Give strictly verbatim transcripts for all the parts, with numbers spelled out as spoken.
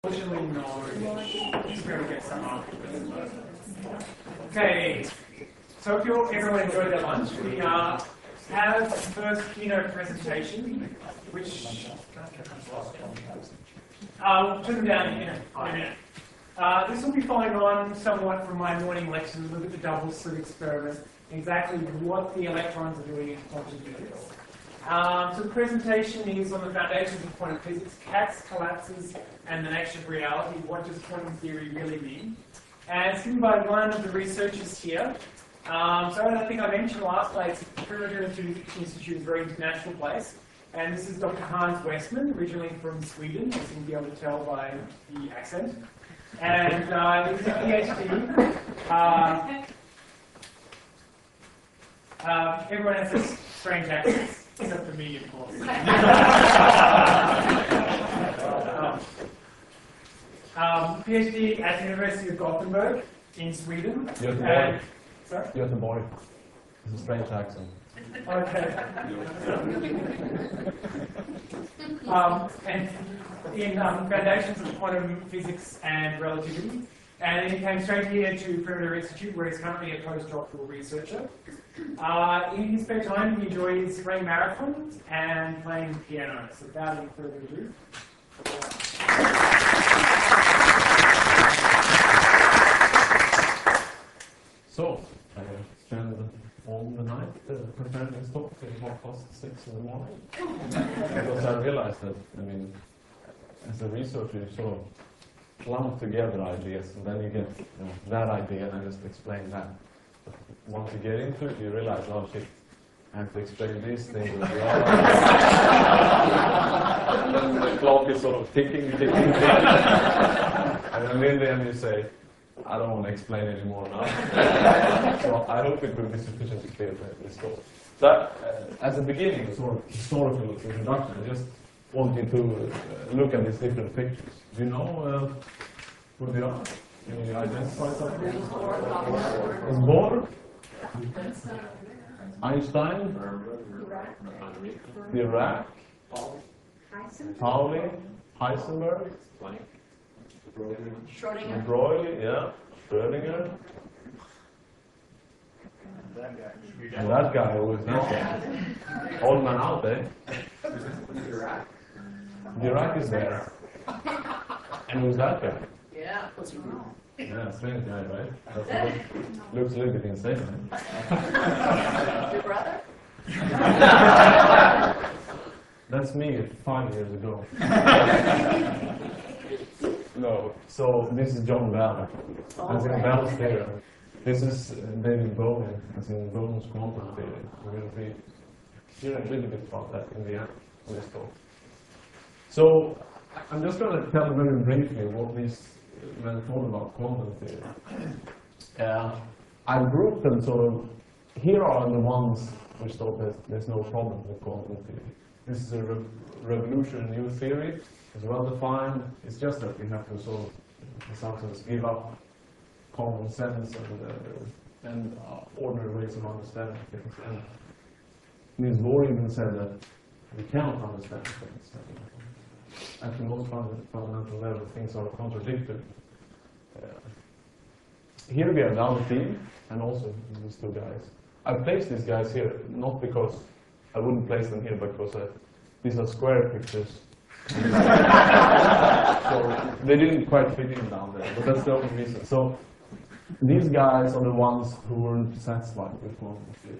Unfortunately, no. Just going to get some afterwards. Okay, so if you everyone enjoyed their lunch, we uh, have the first keynote presentation, which uh, we'll put them down in a minute. Uh, this will be following on somewhat from my morning lecture, a look at the double slit experiment, exactly what the electrons are doing in quantum physics. Um, so the presentation is on the foundations of quantum physics, C A T S, collapses, and the nature of reality. What does quantum theory really mean? And it's given by one of the researchers here. Um, so I think I mentioned last place, the Perimeter Institute is a very international place. And this is Doctor Hans Westman, originally from Sweden, as you'll be able to tell by the accent. And uh, he's a PhD. Uh, uh, everyone has this strange accent. Except for me, of course. um, um, PhD at the University of Gothenburg in Sweden. Göteborg. Sorry? Göteborg. It's a strange accent. Okay. um, and in um, Foundations of Quantum Physics and Relativity. And then he came straight here to Perimeter Institute, where he's currently a postdoctoral researcher. Uh, in his spare time, he enjoys running marathons and playing piano. So without any further ado. So, I spent all the night uh, preparing this talk at half past six in the morning. Because I realized that, I mean, as a researcher, you sort of clump together ideas, and then you get you know, that idea, and I just explain that. But once you get into it, you realize, oh shit, I have to explain these things as well. And then the clock is sort of ticking, ticking, ticking. And then in the end you say, I don't want to explain anymore now. So I hope it will be sufficiently clear to this talk. So, uh, as a beginning, a sort of historical introduction, I just want you to uh, look at these different pictures. Do you know uh, who they are? Can you identify something? Is Bohr? Einstein? Dirac? Pauli? Heisenberg? Schrödinger. Broglie, yeah. Schrödinger. And that guy who is that guy. Old man out, eh? Dirac is there. And who's that guy? Yeah. Yeah, strange guy, right? That's look, looks a little bit insane, right? Your brother? That's me five years ago. No, so this is John Bell, as in Bell's theorem. This is uh, David Bohm, as in Bohm's quantum theory. We're going to be hearing a little bit about that in the end of this talk. So, I'm just going to tell very briefly what these men thought about quantum theory. Uh, I grouped them sort of, here are the ones which thought that there's no problem with quantum theory. This is a re revolutionary new theory, it's well defined, it's just that we have to sort of, in some sense, give up common sense and, uh, and uh, ordinary ways of understanding things. And Niels Bohr even said that we cannot understand things. At the most fundamental level, things are contradictory. Uh, here we have our team, and also these two guys. I placed these guys here, not because I wouldn't place them here, but because I, these are square pictures. So they didn't quite fit in down there, but that's the only reason. So these guys are the ones who weren't satisfied with quantum theory.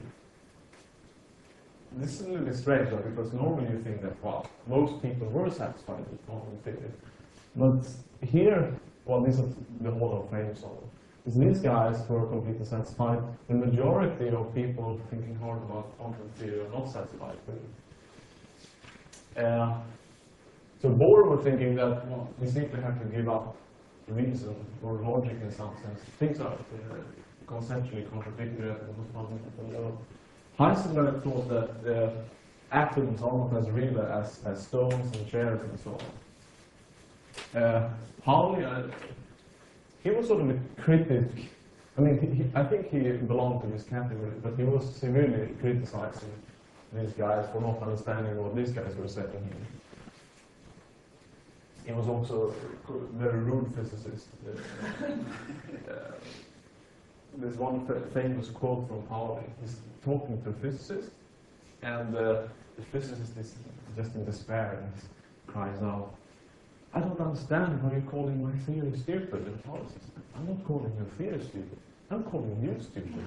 This is a little bit strange, though, because normally you think that, well, most people were satisfied with quantum theory. But here, well, these are the Hall of Fame sort of. It's these guys who are completely satisfied. The majority of people thinking hard about quantum theory are not satisfied with it. Uh, so Bohr were thinking that, well, we simply have to give up reason or logic in some sense. Things are uh, conceptually contradictory at the most fundamental level. Heisenberg thought that uh, atoms are not as real as, as stones and chairs and so on. Uh, Pauli, uh, he was sort of a critic. I mean, he, he, I think he belonged to this category, but he was severely criticizing these guys for not understanding what these guys were saying here. he was also a very rude physicist. Uh, uh, there's one famous quote from Pauli. He's talking to a physicist, and uh, the physicist is just in despair and he cries out, "I don't understand why you're calling my theory stupid." And Pauli says, "I'm not calling your theory stupid. I'm calling you stupid."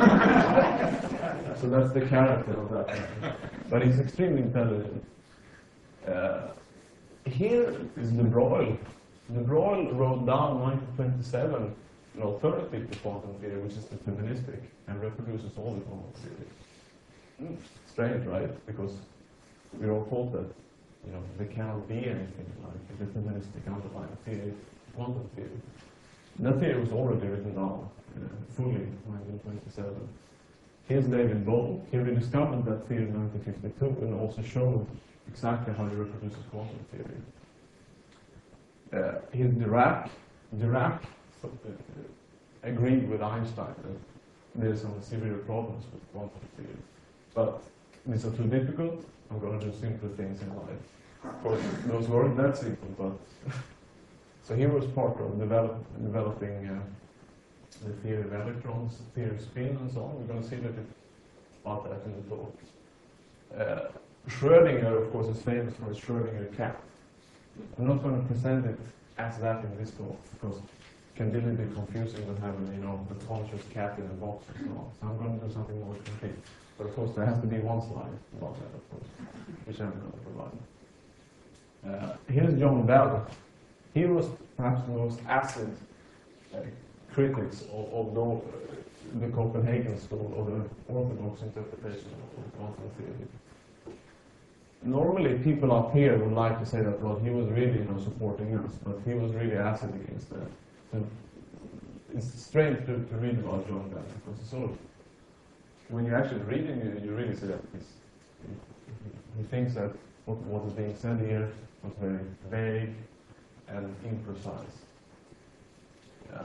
So that's the character of that man. But he's extremely intelligent. Uh, here is De Broglie. De Broglie wrote down nineteen twenty-seven an alternative to quantum theory, which is deterministic, and reproduces all the quantum theory. Mm, strange, right? Because we all thought that, you know, there cannot be anything like a deterministic underlying theory, quantum theory. That theory was already written down uh, fully in nineteen twenty-seven. Here's David Bohm. He rediscovered that theory in nineteen fifty-two and also showed exactly how it reproduces quantum theory. Uh, here's Dirac. Dirac uh, agreed with Einstein that there's some severe problems with quantum theory. But these are too difficult. I'm going to do simpler things in life. Of course, those weren't that simple, but so he was part of develop, developing uh, the theory of electrons, theory of spin, and so on. We're going to see a little bit about that in the talk. Uh, Schrödinger, of course, is famous for his Schrödinger cat. I'm not going to present it as that in this talk, because it can be a little bit confusing to have, you know, a conscious cat in a box and so on. So I'm going to do something more complete. But of course, there has to be one slide about that, of course, which I'm going to provide. Uh, here's John Bell. He was perhaps the most acid uh, critics of, of the, uh, the Copenhagen school, or the orthodox interpretation of quantum theory. Normally, people up here would like to say that, well, he was really, you know, supporting us, but he was really acid against that. So it's strange to, to read about John Bell, because it's sort of, when you're actually reading it, you really see that he's, he, he thinks that what, what is being said here was very vague and imprecise. Yeah.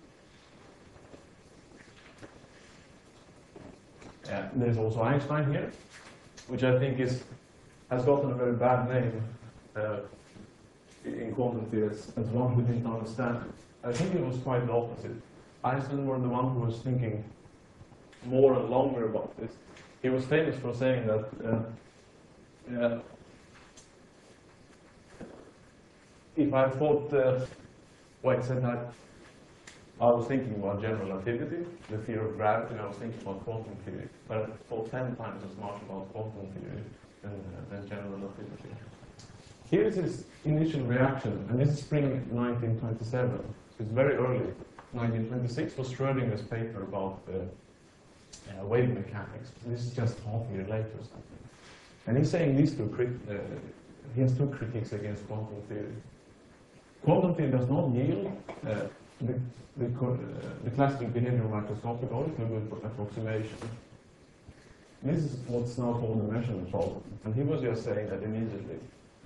Yeah. There's also Einstein here, which I think is has gotten a very bad name uh, in quantum theory as one who didn't understand it. I think it was quite the opposite. Einstein was the one who was thinking more and longer about this. He was famous for saying that uh, uh, if I thought, uh, well, he said that I was thinking about general relativity, the theory of gravity, and I was thinking about quantum theory, but I thought ten times as much about quantum theory than, uh, than general relativity. Here is his initial reaction, and this is spring nineteen twenty-seven, so it's very early. nineteen twenty-six was Schrödinger's paper about uh, uh, wave mechanics. This is just half a year later or something. And he's saying these two, crit uh, he has two critiques against quantum theory. Quantum theory does not yield uh, the, the, uh, the classical behavioral microscopic order to a good approximation. This is what's now called the measurement problem. And he was just saying that immediately.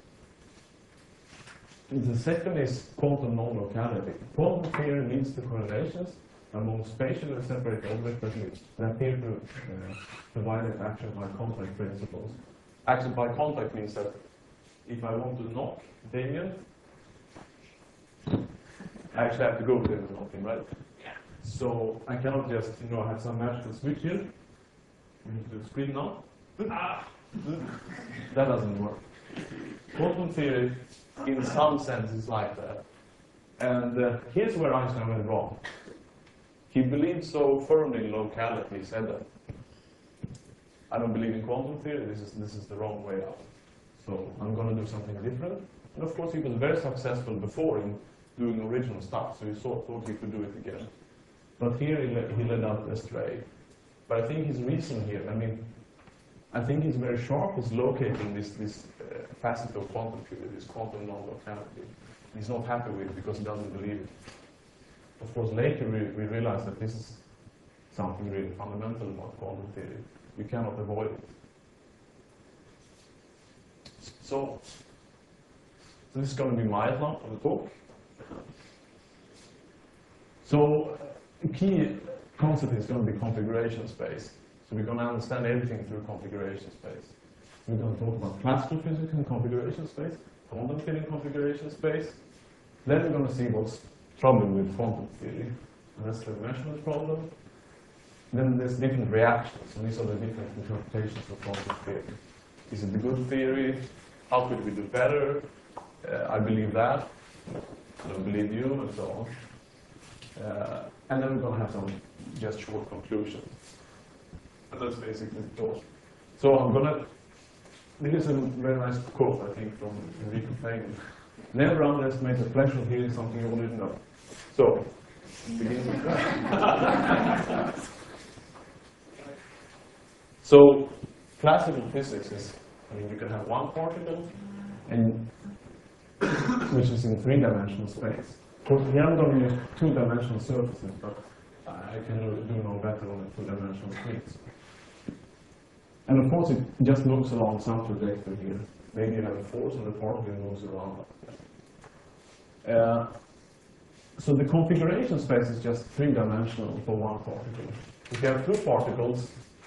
The second is quantum non-locality. Quantum theory leads to correlations among spatially separate objects that appear to uh, provide an action by contact principles. Action by contact means that if I want to knock Damien, I actually have to go to him to knock him, right? So I cannot just, you know, have some magical switch here. You need to screen now. That doesn't work. Quantum theory, in some sense, is like that. And uh, here's where Einstein went wrong. He believed so firmly in locality, he said that I don't believe in quantum theory, this is, this is the wrong way out. So I'm going to do something different. And of course, he was very successful before in doing original stuff, so he thought, thought he could do it again. But here he, le he led out astray. But I think his reason here, I mean, I think he's very sharp, he's locating this, this uh, facet of quantum theory, this quantum non-locality. He's not happy with it because he doesn't believe it. Of course, later we, we realize that this is something really fundamental about quantum theory. You cannot avoid it. So, so this is going to be my outline for the talk. So, a key concept is going to be configuration space. So we're going to understand everything through configuration space. We're going to talk about classical physics and configuration space, quantum field configuration space. Then we're going to see what's trouble with quantum theory. And that's the measurement problem. Then there's different reactions, and these are the different interpretations of quantum theory. Is it a good theory? How could we do better? Uh, I believe that. I don't believe you, and so on. Uh, and then we're going to have some just short conclusions. And that's basically the talk. So I'm going to, this is a very nice quote, I think, from Enrico Feynman. Never underestimate the pleasure of hearing something you already know. So, begin with that. So, classical physics is, I mean, you can have one particle, and which is in three-dimensional space. Of course, here I'm going to use two-dimensional surfaces, but I can do no better on a two-dimensional space. And of course, it just moves along some trajectory here. Maybe you have a force and the particle moves around. Uh, so the configuration space is just three-dimensional for one particle. If you have two particles,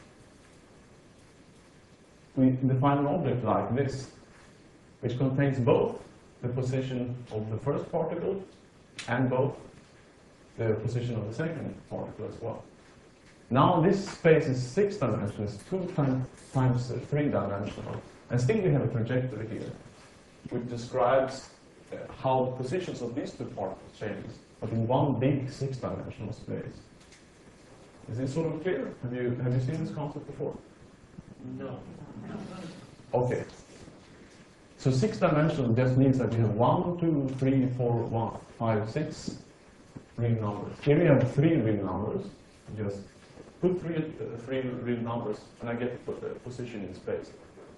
we define an object like this, which contains both the position of the first particle and both the position of the second particle as well. Now this space is six dimensional, it's two times, times three dimensional, and still we have a trajectory here, which describes uh, how the positions of these two particles change, but in one big six dimensional space. Is this sort of clear? Have you, have you seen this concept before? No. Okay. So six dimensional just means that you have one, two, three, four, one, five, six real numbers. Here we have three real numbers. Just put three, uh, three real numbers, and I get the position in space.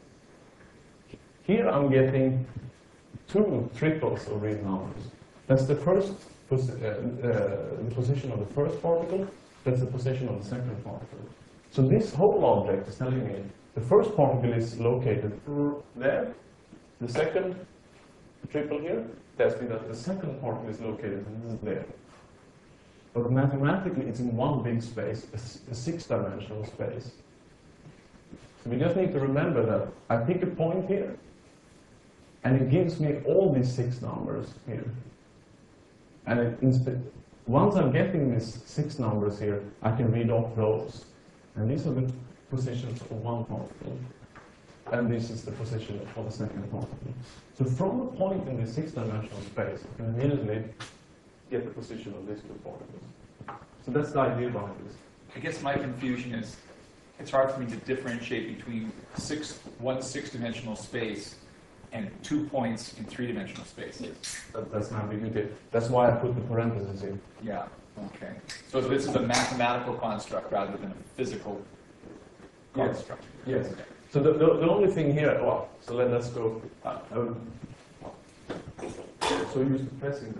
Here I'm getting two triples of real numbers. That's the first posi uh, uh, the position of the first particle. That's the position of the second particle. So this whole object is telling me the first particle is located there. The second triple here tells me that the second particle is located there. But mathematically, it's in one big space, a, a six-dimensional space. So we just need to remember that I pick a point here, and it gives me all these six numbers here. And it, once I'm getting these six numbers here, I can read off those. And these are the positions of one particle. And this is the position for the second particle. So from a point in the six-dimensional space, I can immediately get the position of these two particles. So that's the idea behind this. I guess my confusion is, it's hard for me to differentiate between six, one six-dimensional space and two points in three-dimensional space. Yes. That, that's an ambiguity. That's why I put the parentheses in. Yeah, okay. So this is a mathematical construct rather than a physical construct. Yes. Yes. So the, the, the only thing here, well, so let, let's go. Uh, um, so used to pressing.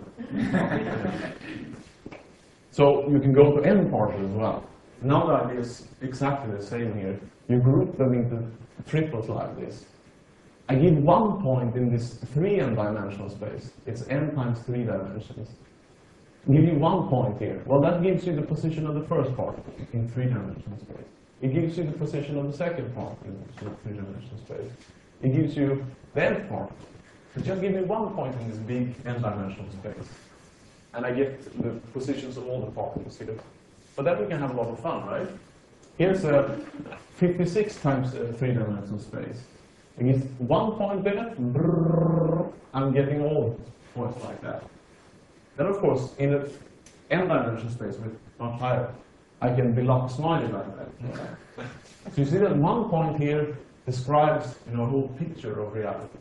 So you can go to n particle as well. Now the idea is exactly the same here. You group them into triples like this. I give one point in this three n dimensional space. It's n times three dimensions. Give you one point here. Well, that gives you the position of the first particle in three dimensional space. It gives you the position of the second particle in three-dimensional space. It gives you the nth particle. So just give me one point in this big n-dimensional space. And I get the positions of all the particles here. But then we can have a lot of fun, right? Here's a fifty-six times uh, three-dimensional space. I get one point there, brrr, I'm getting all points like that. Then of course, in the n-dimensional space with much higher, I can build up a smiley like that. So you see that one point here describes, you know, a whole picture of reality.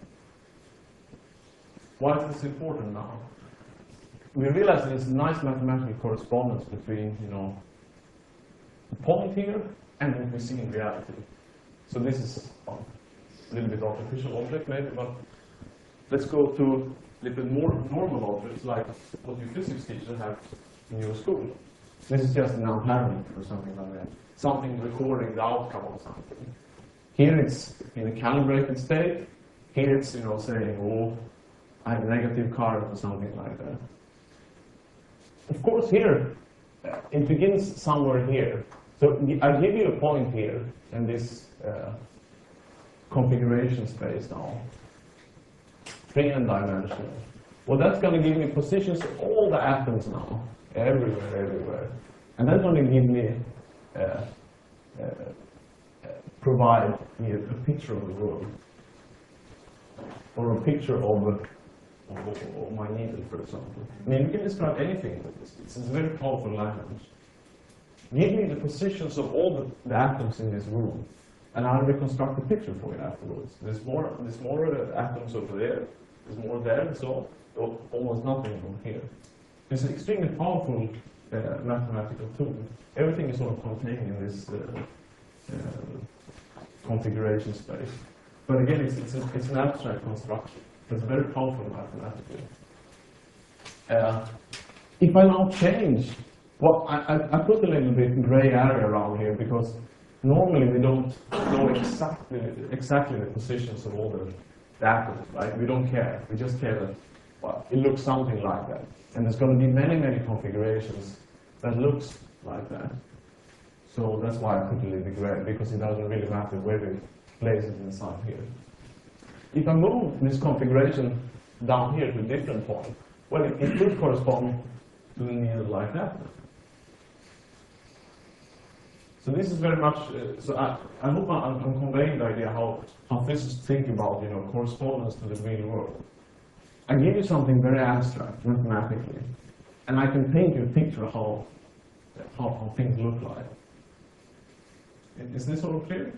Why is this important now? We realize there's a nice mathematical correspondence between, you know, the point here and what we see in reality. So this is well, a little bit artificial object maybe, but let's go to a little bit more normal objects like what your physics teachers have in your school. This is just an ampere or something like that. Something recording the outcome of something. Here it's in a calibrated state. Here it's, you know, saying, oh, I have a negative current or something like that. Of course, here, uh, it begins somewhere here. So I give you a point here in this uh, configuration space now. three n dimensional. Well, that's going to give me positions of all the atoms now, everywhere, everywhere. And that's going to give me, uh, uh, uh, provide me a, a picture of the world. Or a picture of, uh, of, of my needle, for example. I mean, you can describe anything with this. It's a very powerful language. Give me the positions of all the, the atoms in this room, and I'll reconstruct a picture for you afterwards. There's more, there's more uh, atoms over there, there's more there, and so almost nothing over here. It's an extremely powerful uh, mathematical tool. Everything is sort of contained in this uh, uh, configuration space. But again, it's, it's, a, it's an abstract construction. It's very powerful mathematically. Uh, if I now change, well, I, I, I put a little bit gray area around here because normally we don't know exactly exactly the positions of all the, the atoms, right? We don't care. We just care that, well, it looks something like that. And there's going to be many, many configurations that looks like that. So that's why I put a little bit gray, because it doesn't really matter where we place it inside here. If I move this configuration down here to a different point, well, it, it could correspond to the needle like that. So this is very much, uh, so I, I hope I'm, I'm conveying the idea how, how physicists think about, you know, correspondence to the real world. I give you something very abstract, mathematically, and I can paint you a picture of how, how, how things look like. Is this all clear?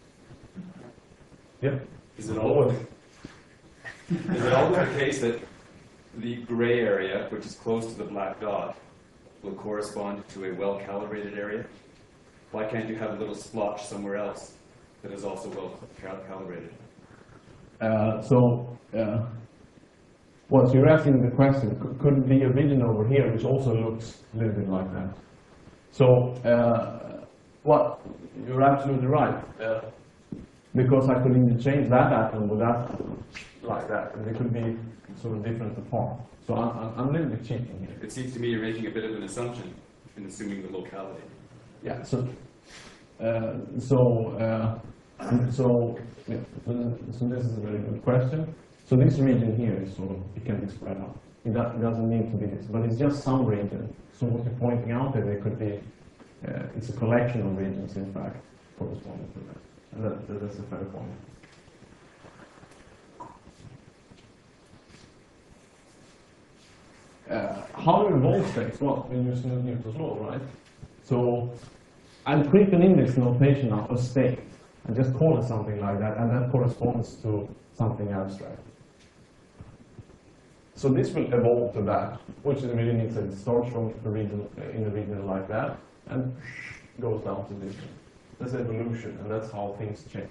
Yeah. Is it always, is it always the case that the gray area, which is close to the black dot, will correspond to a well-calibrated area? Why can't you have a little splotch somewhere else that is also well cal calibrated? Uh, so, uh, well, so you're asking the question, could, could it be a region over here which also looks a little bit like that? So, uh, well, you're absolutely right. Uh, because I could even change that atom with that atom like that, and they could be sort of different apart. So I'm, I'm, I'm a little bit cheating here. It seems to me you're making a bit of an assumption in assuming the locality. Yeah, so, uh, so, uh, so, yeah, so this is a very good question. So this region here is sort of, it can be spread out. It, do, it doesn't need to be this, but it's just some region. So what you're pointing out there, there could be, uh, it's a collection of regions, in fact, corresponding to that. And that, that, that's a fair point. Uh, how do we evolve states? Well, we use Newton's law, right? So I'll create an index notation of a state and just call it something like that, and that corresponds to something abstract. So this will evolve to that, which really means that it starts from a region, in a region like that and goes down to this. That's evolution, and that's how things change.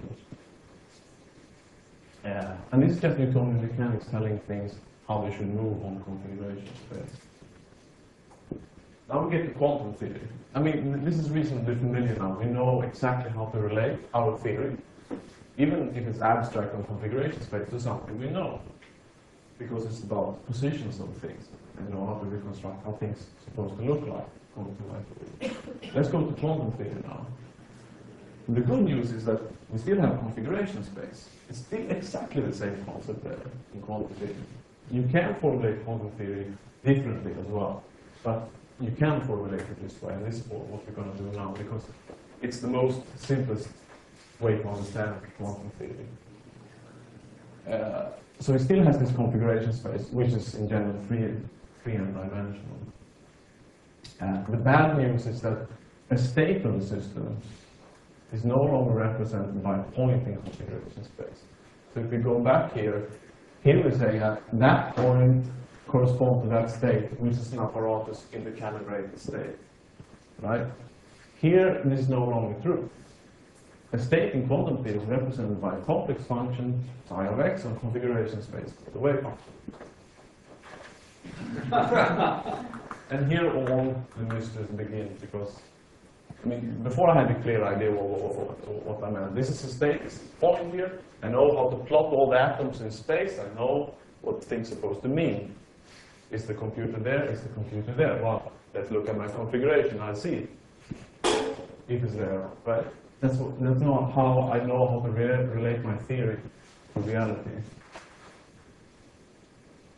Yeah. And this is just Newtonian mechanics telling things how they should move on configuration space. Now we get to quantum theory. I mean, this is reasonably familiar now. We know exactly how to relate our theory, even if it's abstract on configuration space, to something we know, because it's about positions of things, and know how to reconstruct how things are supposed to look like. Let's go to quantum theory now. The good news is that we still have configuration space. It's still exactly the same concept there in quantum theory. You can formulate quantum theory differently as well, but you can formulate it this way, and this is what we're going to do now, because it's the most simplest way to understand quantum theory. Uh, so it still has this configuration space, which is in general three, three n dimensional. Uh, the bad news is that a state of the system is no longer represented by a point in configuration space. So if we go back here, here we say that that point corresponds to that state, which is an apparatus in the calibrated state, right? Here, this is no longer true. A state in quantum theory is represented by a complex function, psi of x, on configuration space, the wave function. And here all the mysteries begin, because I mean, before I had a clear idea what, what, what I meant. This is a state, it's a point here. I know how to plot all the atoms in space. I know what things are supposed to mean. Is the computer there? Is the computer there? Well, let's look at my configuration. I see it. If it's there, right? That's, what, that's not how I know how to re relate my theory to reality.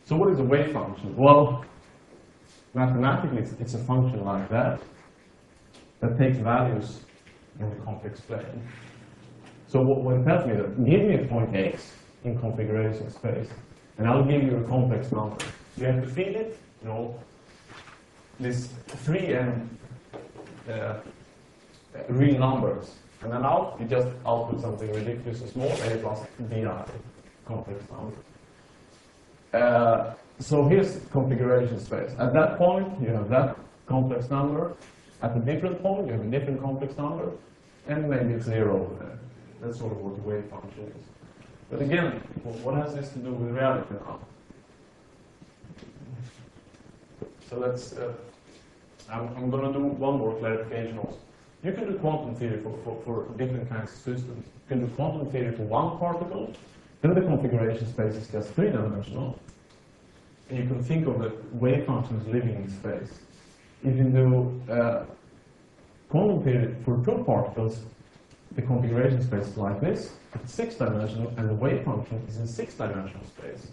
So what is a wave function? Well, mathematically, it's, it's a function like that, that takes values in the complex plane. So what, what it tells me that, give me a point x in configuration space, and I'll give you a complex number. You have to feed it, you know, this three n uh, real numbers, and then out, you just output something ridiculously small, a plus bi, complex number. Uh, so here's configuration space. At that point, you have that complex number. At a different point, you have a different complex number, and maybe it's zero over there. That's sort of what the wave function is. But again, what has this to do with reality now? So let's, uh, I'm, I'm going to do one more clarification also. You can do quantum theory for, for, for different kinds of systems. You can do quantum theory for one particle, then the configuration space is just three-dimensional. And you can think of the wave functions living in space. If you do uh, quantum theory for two particles, the configuration space is like this, it's six-dimensional, and the wave function is in six-dimensional space.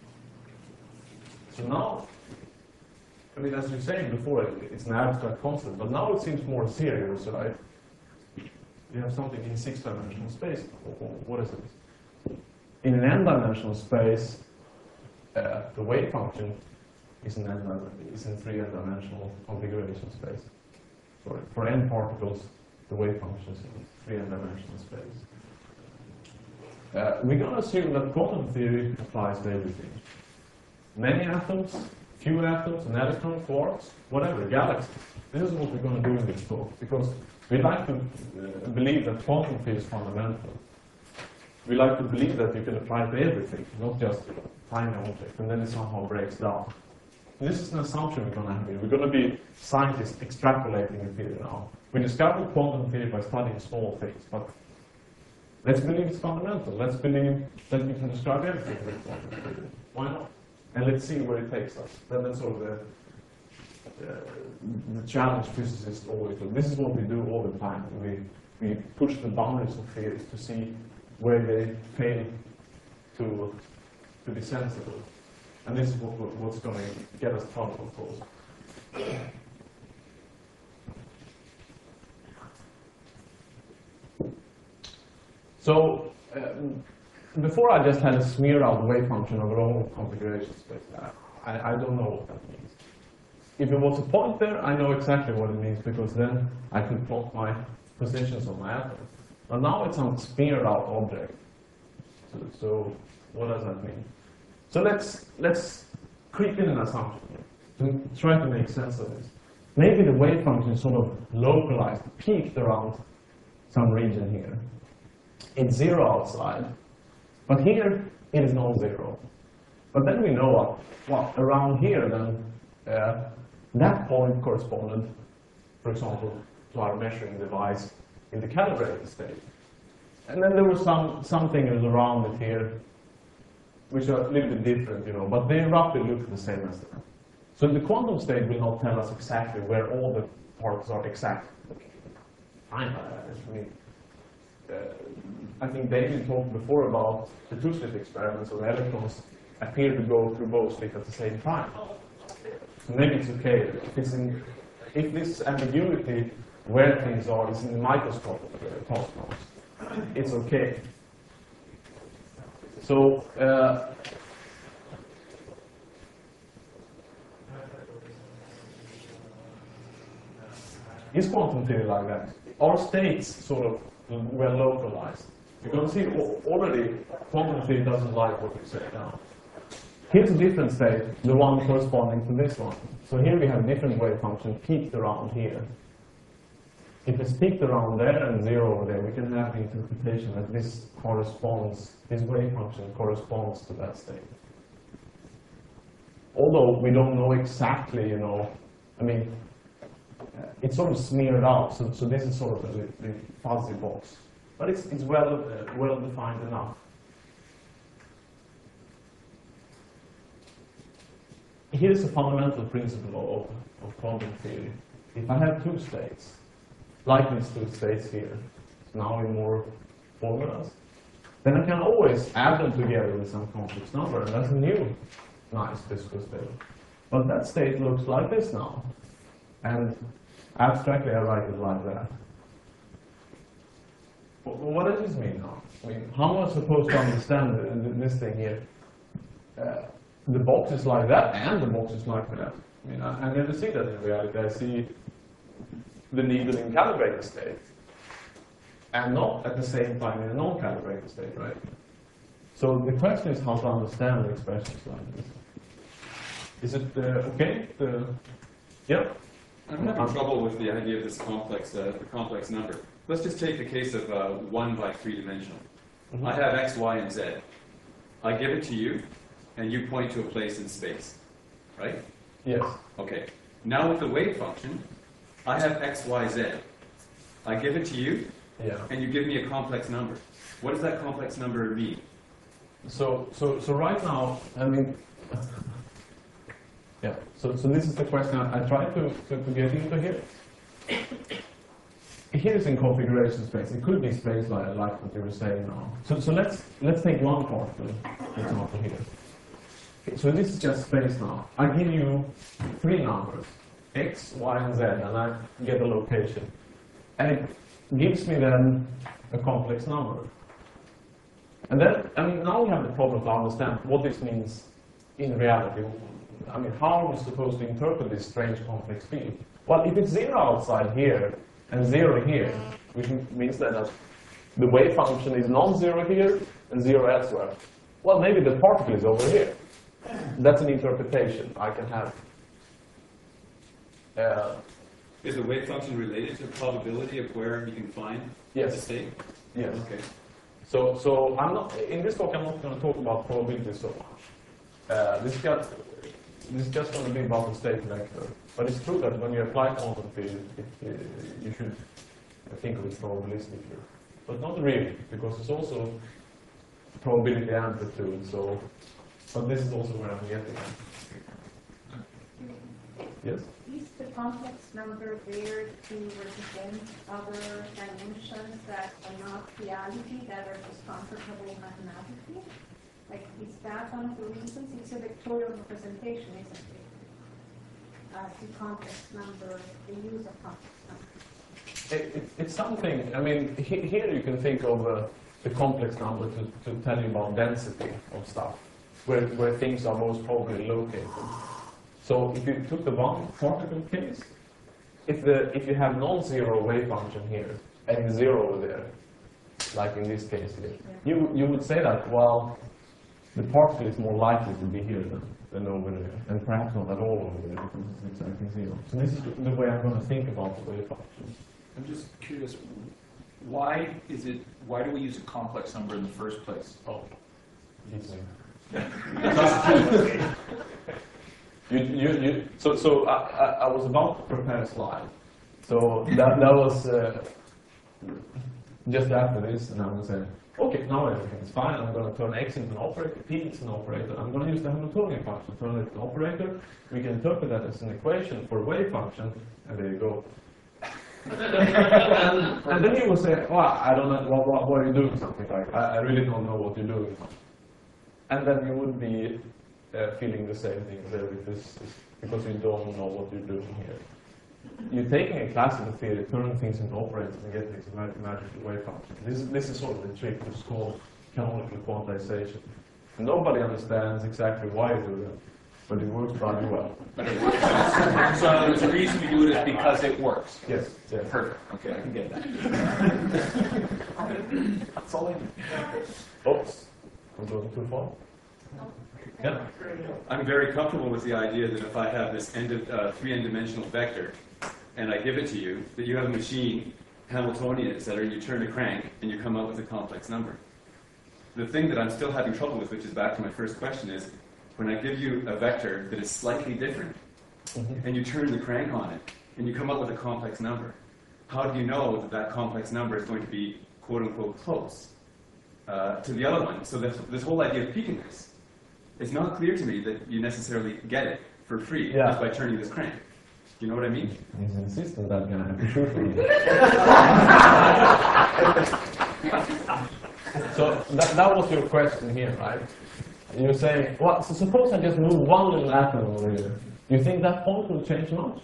So now, I mean, as you were saying before, it's an abstract concept, but now it seems more serious, right? You have something in six-dimensional space. What is it? In an n-dimensional space, uh, the wave function is in, n is in three n-dimensional configuration space. Sorry, for n particles, the wave function is in three n-dimensional space. Uh, we're going to assume that quantum theory applies to everything. Many atoms, few atoms, an electron, quarks, whatever, galaxies. This is what we're going to do in this talk, because we like to uh, believe that quantum theory is fundamental. We like to believe that you can apply it to everything, not just tiny object, and then it somehow breaks down. And this is an assumption we're going to have here. We're going to be scientists extrapolating the theory now. We discovered quantum theory by studying small things, but let's believe it's fundamental. Let's believe that we can describe everything with quantum theory. Why not? And let's see where it takes us. Then that's sort of the, uh, the challenge physicists always do. This is what we do all the time. We, we push the boundaries of theories to see where they fail to, to be sensible. And this is what, what's going to get us trouble, of course. So, um, before I just had a smear out wave function over all configuration space. I, I don't know what that means. If it was a point there, I know exactly what it means, because then I could plot my positions on my atom. But now it's some smeared out object. So, so what does that mean? So let's let's creep in an assumption to try to make sense of this. Maybe the wave function is sort of localized, peaked around some region here. It's zero outside, but here it is non-zero. But then we know what, what around here then uh, that point corresponded, for example, to our measuring device in the calibrated state. And then there was some something around it here, which are a little bit different, you know, but they roughly look the same as that. So the quantum state will not tell us exactly where all the particles are exact. Fine, I mean, uh, I think David talked before about the two-slit experiments where electrons appear to go through both slits at the same time. So maybe it's okay if it's in, if this ambiguity where things are is in the microscopic uh, cosmos. It's okay. So, uh, is quantum theory like that? Our states sort of were localized. You can see already quantum theory doesn't like what we say now. Here's a different state, the one corresponding to this one. So here we have a different wave function peaked around here. If it's peaked around there and zero over there, we can have the interpretation that this corresponds, this wave function corresponds to that state. Although we don't know exactly, you know, I mean, uh, it's sort of smeared out, so, so this is sort of a, a fuzzy box. But it's, it's well, uh, well defined enough. Here's a fundamental principle of, of quantum theory. If I have two states, like these two states here, now in more formulas, then I can always add them together with some complex number, and that's a new nice physical state. But that state looks like this now. And abstractly I write it like that. Wh- What does this mean now? I mean, how am I supposed to understand th- th- this thing here? Uh, the box is like that and the box is like that. I mean, I, I never see that in reality. I see the needle in calibrated state and not at the same time in a non-calibrated state, right? So the question is how to understand the expressions like this. Is it uh, okay? The, yeah? I'm having trouble with the idea of this complex, uh, the complex number. Let's just take the case of uh, one by three dimensional. Mhm. I have x, y, and z. I give it to you, and you point to a place in space, right? Yes. Okay. Now with the wave function, I have x, y, z. I give it to you, Yeah. and you give me a complex number. What does that complex number mean? So, so, so right now, I mean, yeah. So, so this is the question I, I tried to, to, to get into here. Here is in configuration space. It could be space like, like what you were saying now. So, so let's let's take one particle example here. Okay, so this is just space now. I give you three numbers, x, y, and z, and I get a location, and it gives me then a complex number. And then, I mean, now we have the problem to understand what this means in reality. I mean, how are we supposed to interpret this strange complex field? Well, if it's zero outside here and zero here, which means then that the wave function is non-zero here and zero elsewhere, well, maybe the particle is over here. That's an interpretation I can have. Uh, Is the wave function related to the probability of where you can find Yes. the state? yes. Okay. So, so I'm not in this talk. I'm not going to talk about probability so much. Uh, this got this is just going to be about the state vector. But it's true that when you apply quantum field, it, it, you should think of it probabilistically, but not really, because it's also probability amplitude. So, but this is also where I'm getting at. Yes. Is the complex number there to represent other dimensions that are not reality, that are just comfortable mathematically? Like, is that one of the reasons? It's a vectorial representation, isn't it? Uh, the complex number, the use of complex number. It, it, it's something, I mean, he, here you can think of uh, the complex number to, to tell you about density of stuff, where, where things are most probably located. So if you took the one particle case, if, the, if you have non-zero wave function here and zero over there, like in this case here, you, you would say that, well, the particle is more likely to be here than, than over there, and perhaps not at all over there because it's exactly zero. So this is the way I'm going to think about the wave function. I'm just curious, why is it, why do we use a complex number in the first place? Oh, easy. you, you, you, so so I, I, I was about to prepare a slide. So that, that was uh, just after this, and I was saying, okay, now everything's fine. I'm going to turn x into an operator, p into an operator. I'm going to use the Hamiltonian function, turn it into an operator. We can interpret that as an equation for a wave function, and there you go. and, and then he will say, well, I don't know, what, what, what are you doing? Something like, I, I really don't know what you're doing. And then you would be uh, feeling the same thing there with this, because you don't know what you're doing here. You're taking a classical theory, turning things into operators and getting these mag magical wave functions. This is, this is sort of the trick, it's called canonical quantization. Nobody understands exactly why you do that, but it works pretty well. But it works. So there's a reason we do it is because it works. Yes, yes. Perfect. Okay, I can get that. That's all I need. Oops, I'm going too far. Yeah. I'm very comfortable with the idea that if I have this end of, uh, three n-dimensional vector, and I give it to you, that you have a machine, Hamiltonian, et cetera, you turn a crank, and you come up with a complex number. The thing that I'm still having trouble with, which is back to my first question, is when I give you a vector that is slightly different, Mm-hmm. and you turn the crank on it, and you come up with a complex number, how do you know that that complex number is going to be quote-unquote close uh, to the other one? So this, this whole idea of peakiness, it's not clear to me that you necessarily get it for free Yeah. just by turning this crank. Do you know what I mean? He's insistent that guy, I'm sure for me. So that, that was your question here, right? you're saying, well, so suppose I just move one little atom over here. You think that point will change much?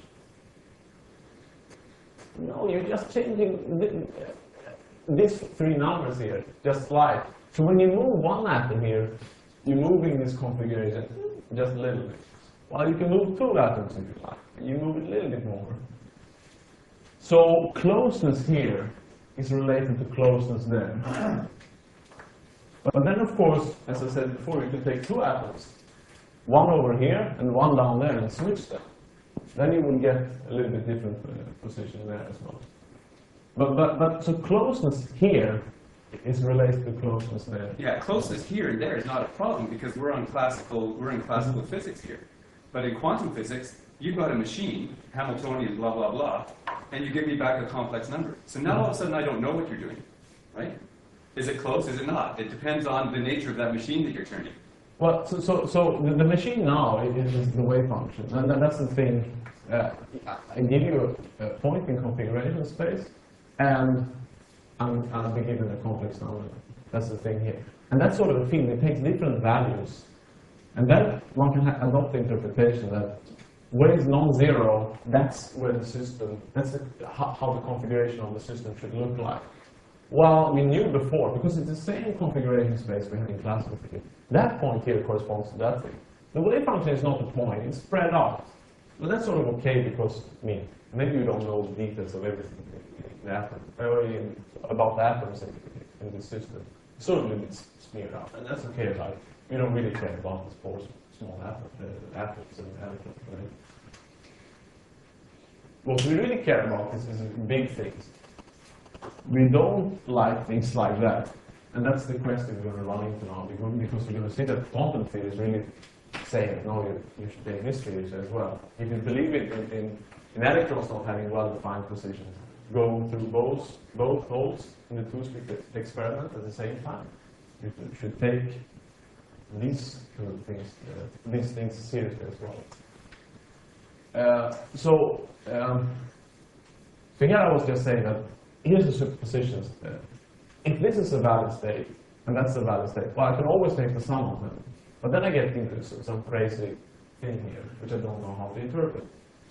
No, you're just changing th these three numbers here, just slight. So when you move one atom here, you're moving this configuration just a little bit. Well, you can move two atoms if you like. You move it a little bit more. So closeness here is related to closeness there. But then, of course, as I said before, you can take two atoms, one over here and one down there, and switch them. Then you will get a little bit different uh, position there as well. But, but, but so closeness here is related to closeness there. Yeah, closeness here and there is not a problem because we're on classical, we're in classical Mm-hmm. physics here. But in quantum physics, you've got a machine, Hamiltonian, blah, blah, blah, and you give me back a complex number. So now all of a sudden I don't know what you're doing, right? Is it close, is it not? It depends on the nature of that machine that you're turning. Well, so, so, so the, the machine now is, is the wave function, and that, that's the thing. Uh, I give you a, a point in configuration space, and I'm, I'll be given a complex number. That's the thing here. And that's sort of a thing, it takes different values. And then one can adopt the interpretation that where it's non-zero, that's where the system, that's the, how, how the configuration of the system should look like. Well, we knew before, because it's the same configuration space we had in classical physics. That point here corresponds to that thing. The wave function is not the point, it's spread out. But that's sort of okay because, I mean, maybe you don't know the details of everything in the atom, or in, about the atoms in, in the system. It's sort of a little bit smeared out, and that's okay, like, you don't really care about the four small atoms, uh, atoms and electrons, right? What we really care about is, is big things. We don't like things like that. And that's the question we're going to run into now, because we're going to see that quantum theory is really saying, no, you, you should take this theory as well. If you believe in, in, in electrons not having well-defined positions, going through both, both holes in the two-slit experiment at the same time, you should take these two things, uh, these things seriously as well. Uh, so, um, so here I was just saying that here's the superpositions. Uh, if this is a valid state, and that's a valid state, well, I can always take the sum of them. But then I get into some crazy thing here, which I don't know how to interpret.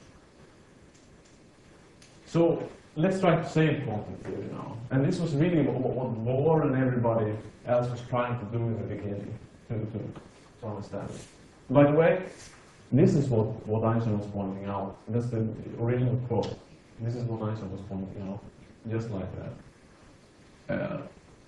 So let's try to save quantum theory now. And this was really what, what Bohr and everybody else was trying to do in the beginning, to, to, to understand it. By the way, this is what, what Einstein was pointing out. That's the original quote. This is what Einstein was pointing out. Just like that. Uh,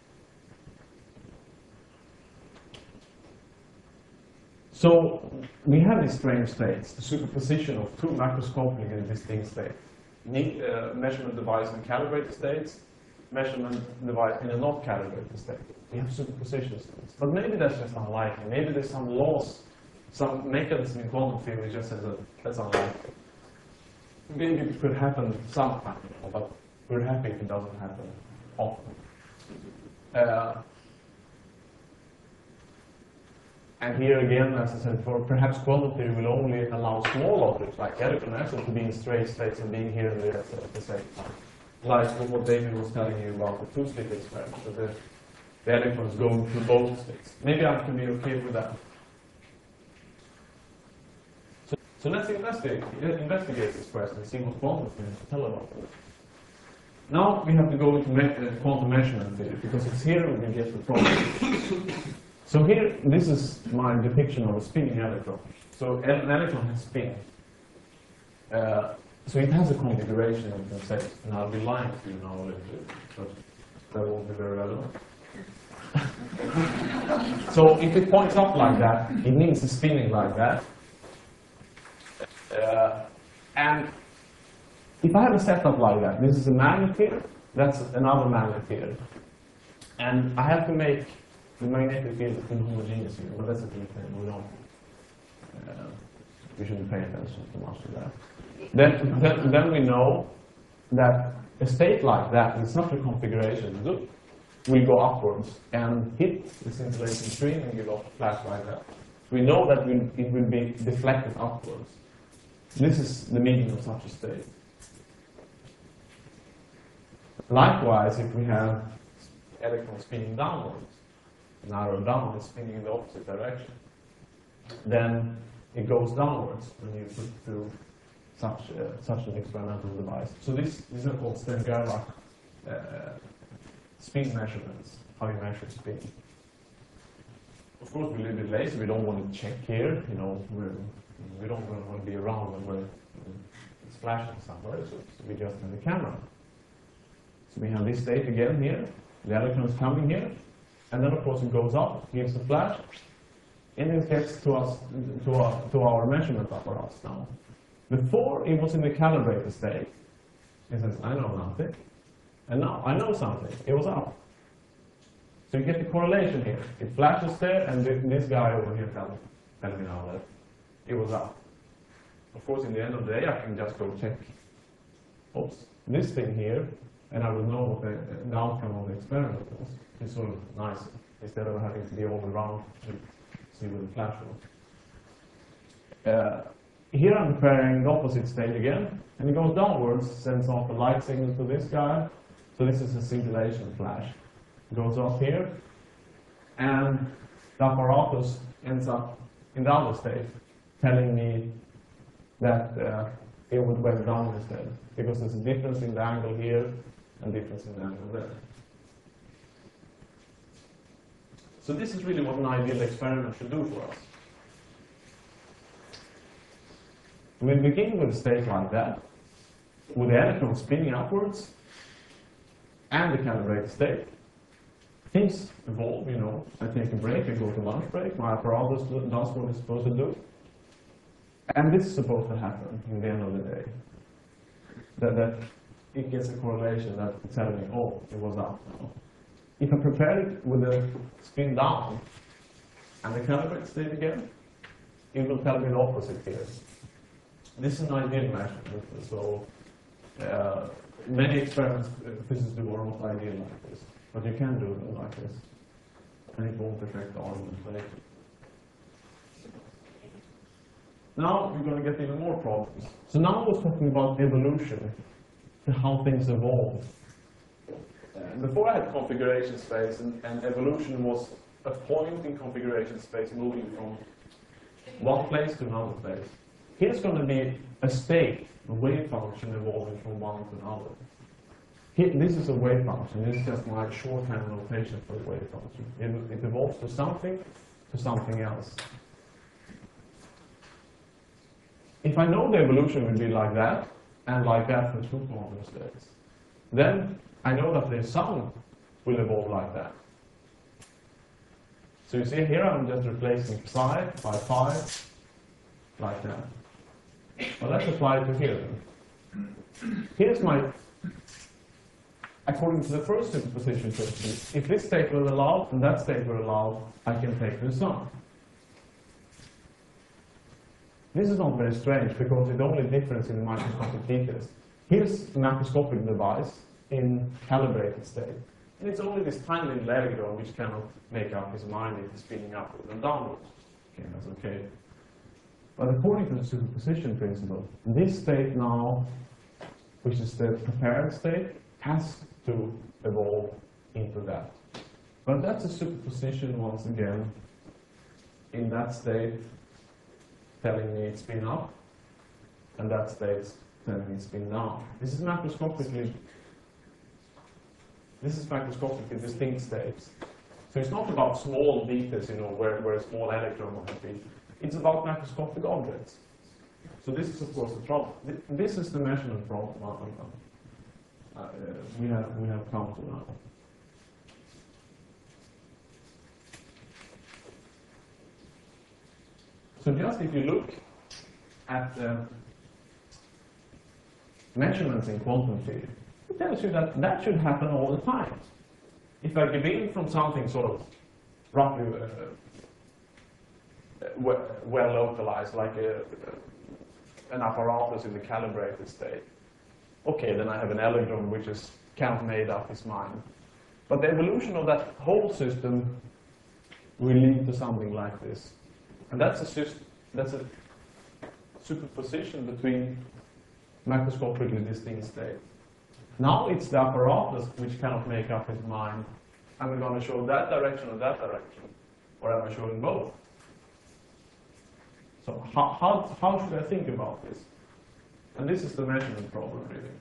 so we have these strange states, the superposition of two macroscopically distinct states. Need a measurement device in calibrated states, measurement device in a not calibrated state. We have superposition states. But maybe that's just unlikely. Maybe there's some laws, some mechanism in quantum theory just says that that's unlikely. Maybe it could happen sometime, but we're happy if it doesn't happen often. Uh, and here again, as I said before, perhaps quantum theory will only allow small objects like electron atoms to be in straight states and being here and there at the, at the same time. Like what David was telling you about the two-slit experiment, so the, the electrons going through both states. Maybe I can be okay with that. So, so let's investigate, investigate this question and see what quantum theory can tell about it. Now we have to go into me uh, quantum measurement theory, because it's here we get the problem. So here, this is my depiction of a spinning electron. So an electron has spin. Uh, so it has a configuration you can say, and I'll be lying to you now a little bit, but that won't be very relevant. So if it points up like that, it means it's spinning like that. Uh, and if I have a setup like that, this is a magnet here, that's another magnet here. And I have to make the magnetic field inhomogeneous here, but that's a big thing, we don't, uh, we shouldn't pay attention too much to that. Then, then, then we know that a state like that, in such a configuration, will go upwards and hit the scintillating stream and give off a flash like that. We know that it will be deflected upwards. This is the meaning of such a state. Likewise, if we have electrons spinning downwards, narrow down, it's spinning in the opposite direction. then it goes downwards when you put through such uh, such an experimental device. So this these are called Stern-Gerlach uh, speed measurements. How you measure speed. Of course, we're a little bit lazy. We don't want to check here. You know, we're, we don't want to be around when we're it's flashing somewhere. So, so we just have the camera. So we have this state again here. The electron is coming here, and then of course it goes up, gives a flash, and it gets to us to our to our measurement apparatus now. Before it was in the calibrated state. It says, I know nothing, and now I know something. It was up. So you get the correlation here. It flashes there, and this guy over here tells tell me now that it was up. Of course, in the end of the day, I can just go check. Oops, this thing here. And I will know what the, the outcome of the experiment was. It's sort of nice, instead of having to be all around to see where the flash was. Uh, here I'm preparing the opposite state again, and it goes downwards, sends off a light signal to this guy. So this is a scintillation flash. It goes off here, and the apparatus ends up in the other state, telling me that uh, it would went down instead, because there's a difference in the angle here and difference in the angle there. So this is really what an ideal experiment should do for us. We begin with a state like that, with the electron spinning upwards, and the calibrated state. Things evolve, you know. I take a break, I go to lunch break, my apparatus does what it's supposed to do. And this is supposed to happen in the end of the day. That, that it gets a correlation that it's telling me, oh, it was up now. If I prepare it with the spin down and the calibrate state again, it will tell me the opposite here. This is an ideal measurement, so uh, many experiments uh, physicists do are not ideal like this, but you can do them like this, and it won't affect the argument later. Now we're going to get even more problems. So now we're talking about evolution, and how things evolve. Uh, before I had configuration space, and, and evolution was a point in configuration space moving from one place to another place. Here's going to be a state, a wave function evolving from one to another. Here, this is a wave function. This is just my shorthand notation for a wave function. It, it evolves to something, to something else. If I know the evolution will be like that, and like that for two quantum states, then I know that the sound will evolve like that. So you see here I'm just replacing psi by phi, like that. Well, let's apply it to here then. Here's my, according to the first superposition test, if this state were allowed and that state were allowed, I can take the sum. This is not very strange because it's the only difference in the microscopic details. Here's a macroscopic device in calibrated state. And it's only this tiny little electron which cannot make up his mind if it's spinning upwards and downwards. Okay, that's okay. But according to the superposition principle, this state now, which is the prepared state, has to evolve into that. But that's a superposition once again in that state telling me it's spin up, and that state's telling me it's spin down. This is macroscopically this is macroscopically distinct states. So it's not about small details, you know, where, where a small electron might be. It's about macroscopic objects. So this is of course the trouble. This is the measurement problem uh, we have we have come to now. So just if you look at uh, measurements in quantum theory, it tells you that that should happen all the time. If I give in from something sort of roughly uh, well, well localized, like a, an apparatus in the calibrated state, okay, then I have an electron which is kind of made up its mind. But the evolution of that whole system will lead to something like this. And that's a, system, that's a superposition between macroscopically distinct states. Now it's the apparatus which cannot make up its mind. Am I going to show that direction or that direction? Or am I showing both? So how, how, how should I think about this? And this is the measurement problem, really.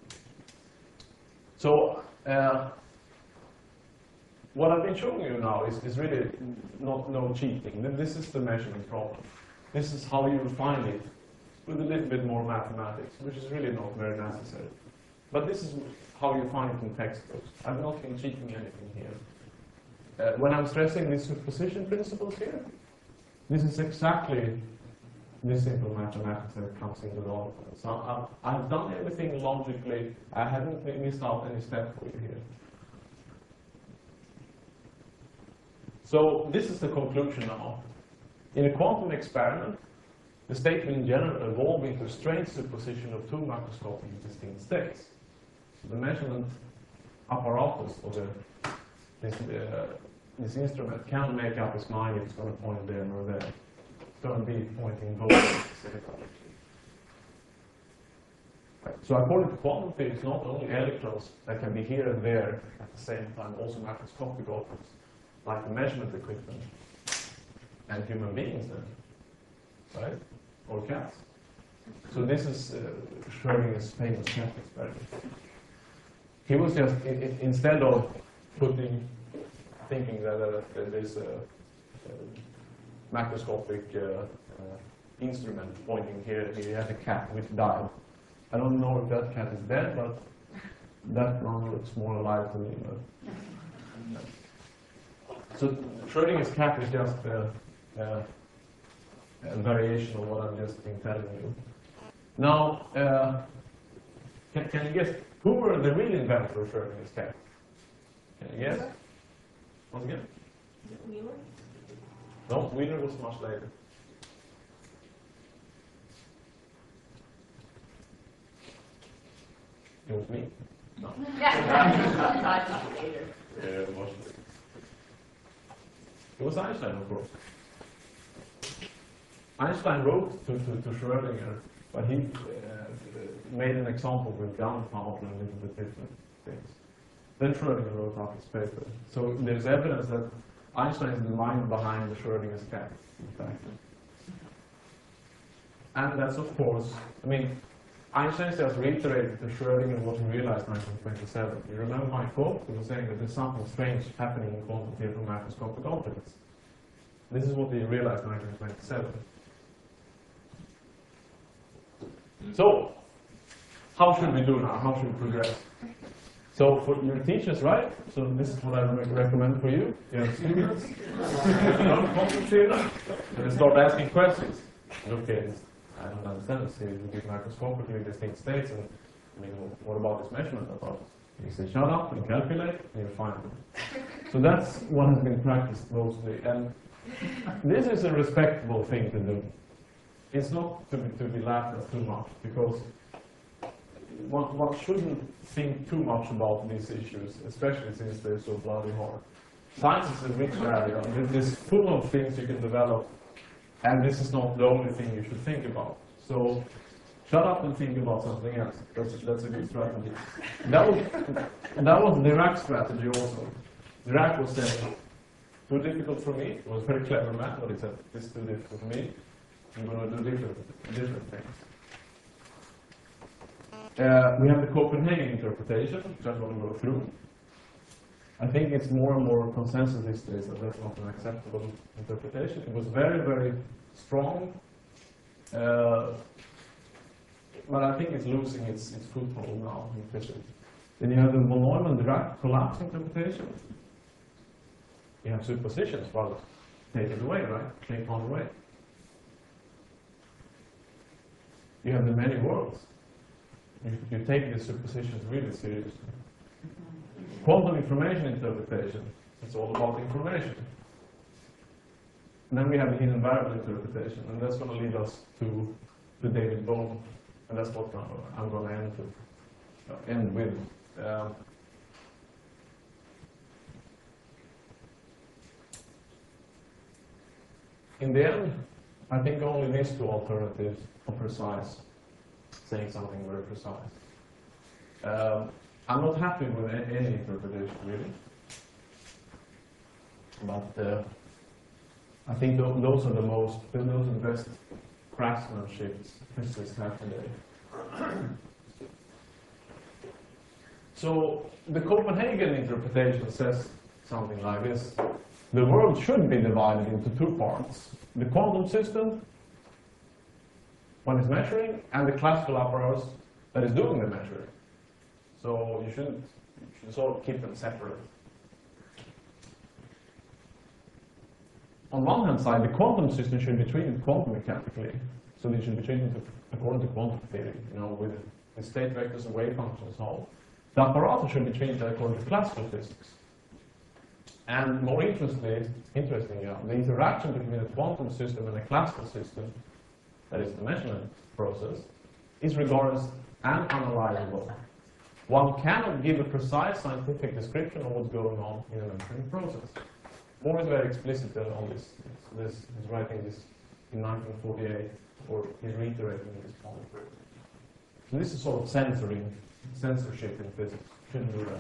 So uh, what I've been showing you now is, is really not no cheating. This is the measurement problem. This is how you refine it with a little bit more mathematics, which is really not very necessary. But this is how you find it in textbooks. I've not been cheating anything here. Uh, when I'm stressing these superposition principles here, this is exactly this simple mathematics that comes into the argument. So I've, I've done everything logically. I haven't missed out any step for you here. So this is the conclusion now. In a quantum experiment, the state will in general evolve into a strange superposition of two macroscopically distinct states. The measurement apparatus of the, this, uh, this instrument can't make up its mind if it's going to point there or there. It's going to be pointing both specifically. Right. So according to quantum physics, not only electrons that can be here and there at the same time, also macroscopic objects, like the measurement equipment, and human beings then, right? Or cats. So this is uh, Schrödinger's famous cat experiment. He was just, I, I, instead of putting, thinking that, uh, that there's a, a macroscopic uh, uh, instrument pointing here, he had a cat which died. I don't know if that cat is dead, but that one looks more alive to me. But. So Schrödinger's cat is just uh, uh, a variation of what I've just been telling you. Now, uh, can, can you guess who were the real inventors of Schrödinger's cat? Can you guess? Once again? Wheeler? No, Wheeler was much later. It was me. No. Yeah, it was. It was Einstein, of course. Einstein wrote to, to, to Schrödinger, but he uh, made an example with gunpowder and a little bit different things. Then Schrödinger wrote out his paper. So there's evidence that Einstein is the mind behind the Schrödinger's cat, in fact. And that's, of course, I mean, Einstein just reiterated to Schrödinger what he realized in nineteen twenty-seven. You remember my quote? He was saying that there's something strange happening in quantum theory for macroscopic objects. This is what he realized in nineteen twenty-seven. So, how should we do now? How should we progress? So, for your teachers, right? So, this is what I re recommend for you. You have students, learn quantum theory, and start asking questions. Okay, I don't understand this. You give macroscopically distinct states, and I mean, what about this measurement about? You say, shut up and calculate, and you're fine. So that's what has been practiced mostly, and this is a respectable thing to do. It's not to be, to be laughed at too much, because one, one shouldn't think too much about these issues, especially since they're so bloody hard. Science is a rich area. It's full of things you can develop, and this is not the only thing you should think about. So shut up and think about something else. That's, that's a good strategy. That was, that was Dirac's strategy also. Dirac was saying, too difficult for me. It was a very clever man, but he said, this is too difficult for me. I'm going to do different, different things. Uh, we have the Copenhagen interpretation, which I'm going to go through. I think it's more and more consensus these days that that's not an acceptable interpretation. It was very, very strong, uh, but I think it's losing its, its foothold now in physics. Then you have the von Neumann-Dirac collapse interpretation. You have superpositions, well, take it away, right? Take one away. You have the many worlds. You, you take the superpositions really seriously. Quantum information interpretation, it's all about information. And then we have the hidden variable interpretation, and that's going to lead us to the David Bohm, and that's what I'm going to end, to, uh, end with. Um, in the end, I think only these two alternatives are precise, saying something very precise. Um, I'm not happy with any interpretation, really. But uh, I think th those are the most, those are the best craftsmanship physicists have today. So the Copenhagen interpretation says something like this. The world should be divided into two parts. The quantum system, when it's measuring, and the classical apparatus that is doing the measuring. So you shouldn't, you should sort of keep them separate. On one hand side, the quantum system should be treated quantum mechanically. So they should be treated according to quantum theory, you know, with the state vectors and wave functions and so on. The apparatus should be treated according to classical physics. And more interestingly, interestingly, yeah, the interaction between the quantum system and the classical system, that is the measurement process, is regarded as unanalyzable. One cannot give a precise scientific description of what's going on in the measuring process. Moore is very explicit on this. this. He's writing this in nineteen forty-eight, or he's reiterating this point. So this is sort of censoring, censorship in physics. Shouldn't do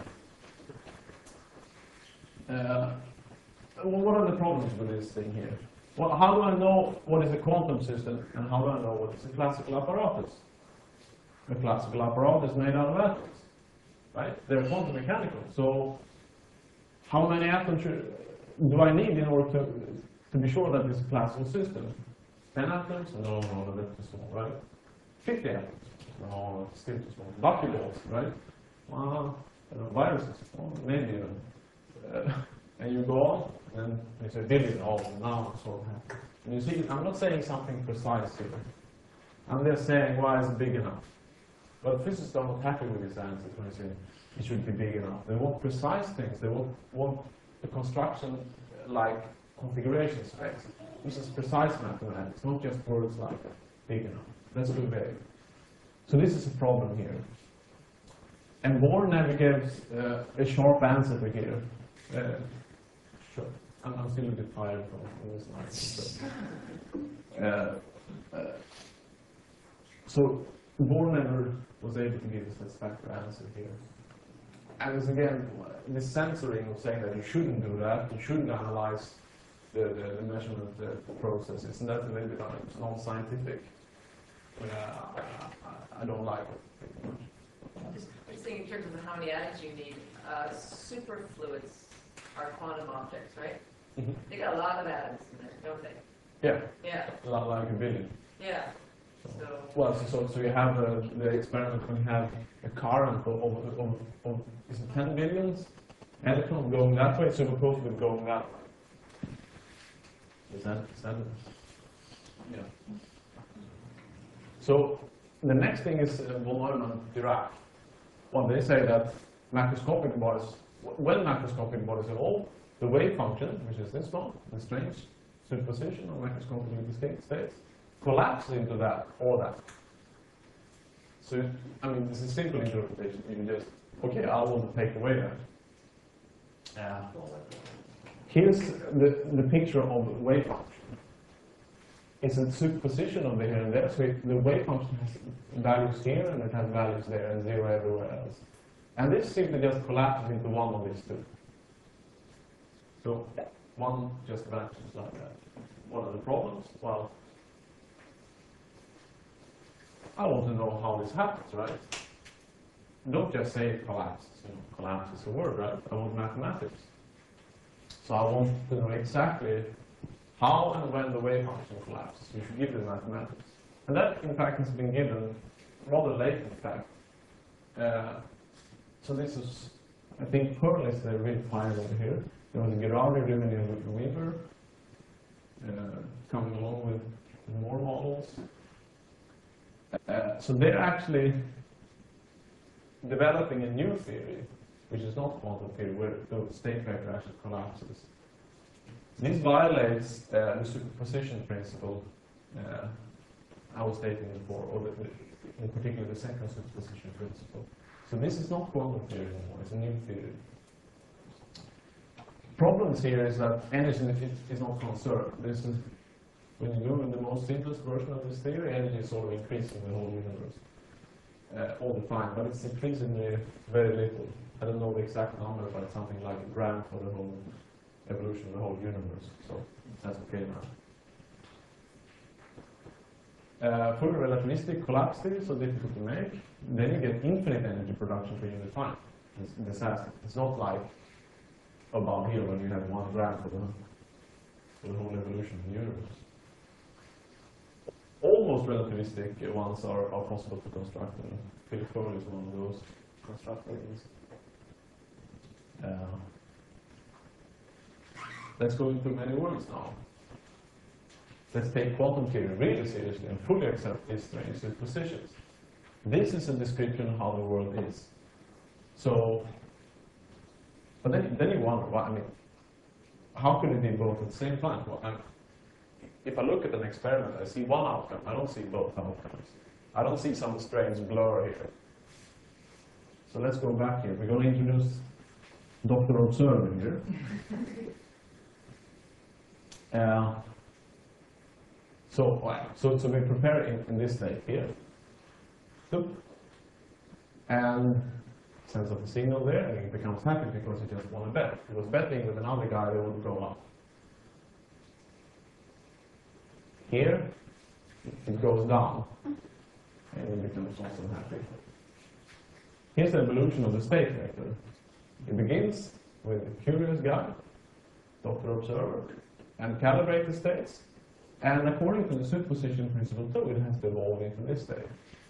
that. Uh, well, what are the problems with this thing here? Well, how do I know what is a quantum system, and how do I know what is a classical apparatus? A classical apparatus is made out of atoms, right? They're quantum mechanical. So, how many atoms should, do I need in order to to be sure that it's a classical system? Ten atoms? No, no, that's too small, right? Fifty atoms? No, it's still too small. Buckyballs, right? Well, uh, viruses, well, maybe even. Uh, and you go on, and it's a billion. Oh, now it's sort of happy. And you see, I'm not saying something precise here. I'm just saying, why is it big enough? But physicists are not happy with these answers when they say it should be big enough. They want precise things. They want, want the construction like configuration specs. This is precise mathematics, not just words like big enough. That's too vague. So this is a problem here. And Bohr never gives uh, a sharp answer to here. Uh, sure. I'm, I'm still a bit tired from, from this night. So, uh, uh, so Bohr never was able to give a satisfactory answer here. And it's again, this censoring of saying that you shouldn't do that, you shouldn't analyze the, the, the measurement uh, processes, and that's a little bit non-scientific. Uh, I, I don't like it. Just, just thinking in terms of how many atoms you need, uh, superfluids are quantum objects, right? Mm-hmm. They got a lot of atoms in there, don't they? Yeah, Yeah, a lot like a billion. yeah. So, So, well, so, so, so you have uh, the experiment when you have a current of, of, of, of is it ten billions electrons going that way, superposed with going that way. Is that, is that it? Yeah. So the next thing is uh, von Neumann Dirac. Well, they say that macroscopic bodies, when macroscopic bodies evolve, the wave function, which is this one, the strange superposition of macroscopically distinct states, collapses into that or that. So, I mean, this is a simple interpretation. You can just, okay, I want to take away that. Uh, here's the, the picture of the wave function. It's a superposition of the here and there. So it, the wave function has values here and it has values there and zero everywhere else. And this simply just collapses into one of these two. So one just vanishes like that. What are the problems? Well, I want to know how this happens, right? Don't just say it collapses. You know, collapse is a word, right? I want mathematics. So I want to know exactly how and when the wave function collapses. You should give the mathematics. And that, in fact, has been given rather late, in fact. Uh, so this is, I think, Pearl is the real pioneer here. There was Girardi, Rimini, and Weaver uh, coming along with more models. Uh, so they're actually developing a new theory, which is not quantum theory, where the state vector actually collapses. This violates uh, the superposition principle uh, I was stating before, or the, the, in particular the second superposition principle. So this is not quantum theory anymore, it's a new theory. Problems here is that energy is not conserved. This is, when you do the most simplest version of this theory, energy is sort of increasing the whole universe uh, all the time, but it's increasingly very little. I don't know the exact number, but it's something like a gram for the whole evolution of the whole universe. So that's okay now. uh, fully relativistic collapse theory, so difficult to make, then you get infinite energy production per unit time. It's a disaster. It's not like above here when you have one gram for the, for the whole evolution of the universe. Almost relativistic ones are, are possible to construct, and Philip Foley is one of those constructors. Uh, let's go into many words now. Let's take quantum theory really seriously and fully accept these strange superpositions. This is a description of how the world is. So, but then, then you wonder, well, I mean, how could it be both at the same time? Well, I, if I look at an experiment, I see one outcome. I don't see both outcomes. I don't see some strange blur here. So let's go back here. We're going to introduce Doctor Observer here. Uh, so, so, so we prepare in, in this state here. And sends up a signal there, and he becomes happy because he just won a bet. He was betting with another guy that would go up. Here, it goes down, and he becomes also happy. Here's the evolution of the state vector. It begins with a curious guy, Doctor Observer, and calibrate the states. And according to the superposition principle too, it has to evolve into this state.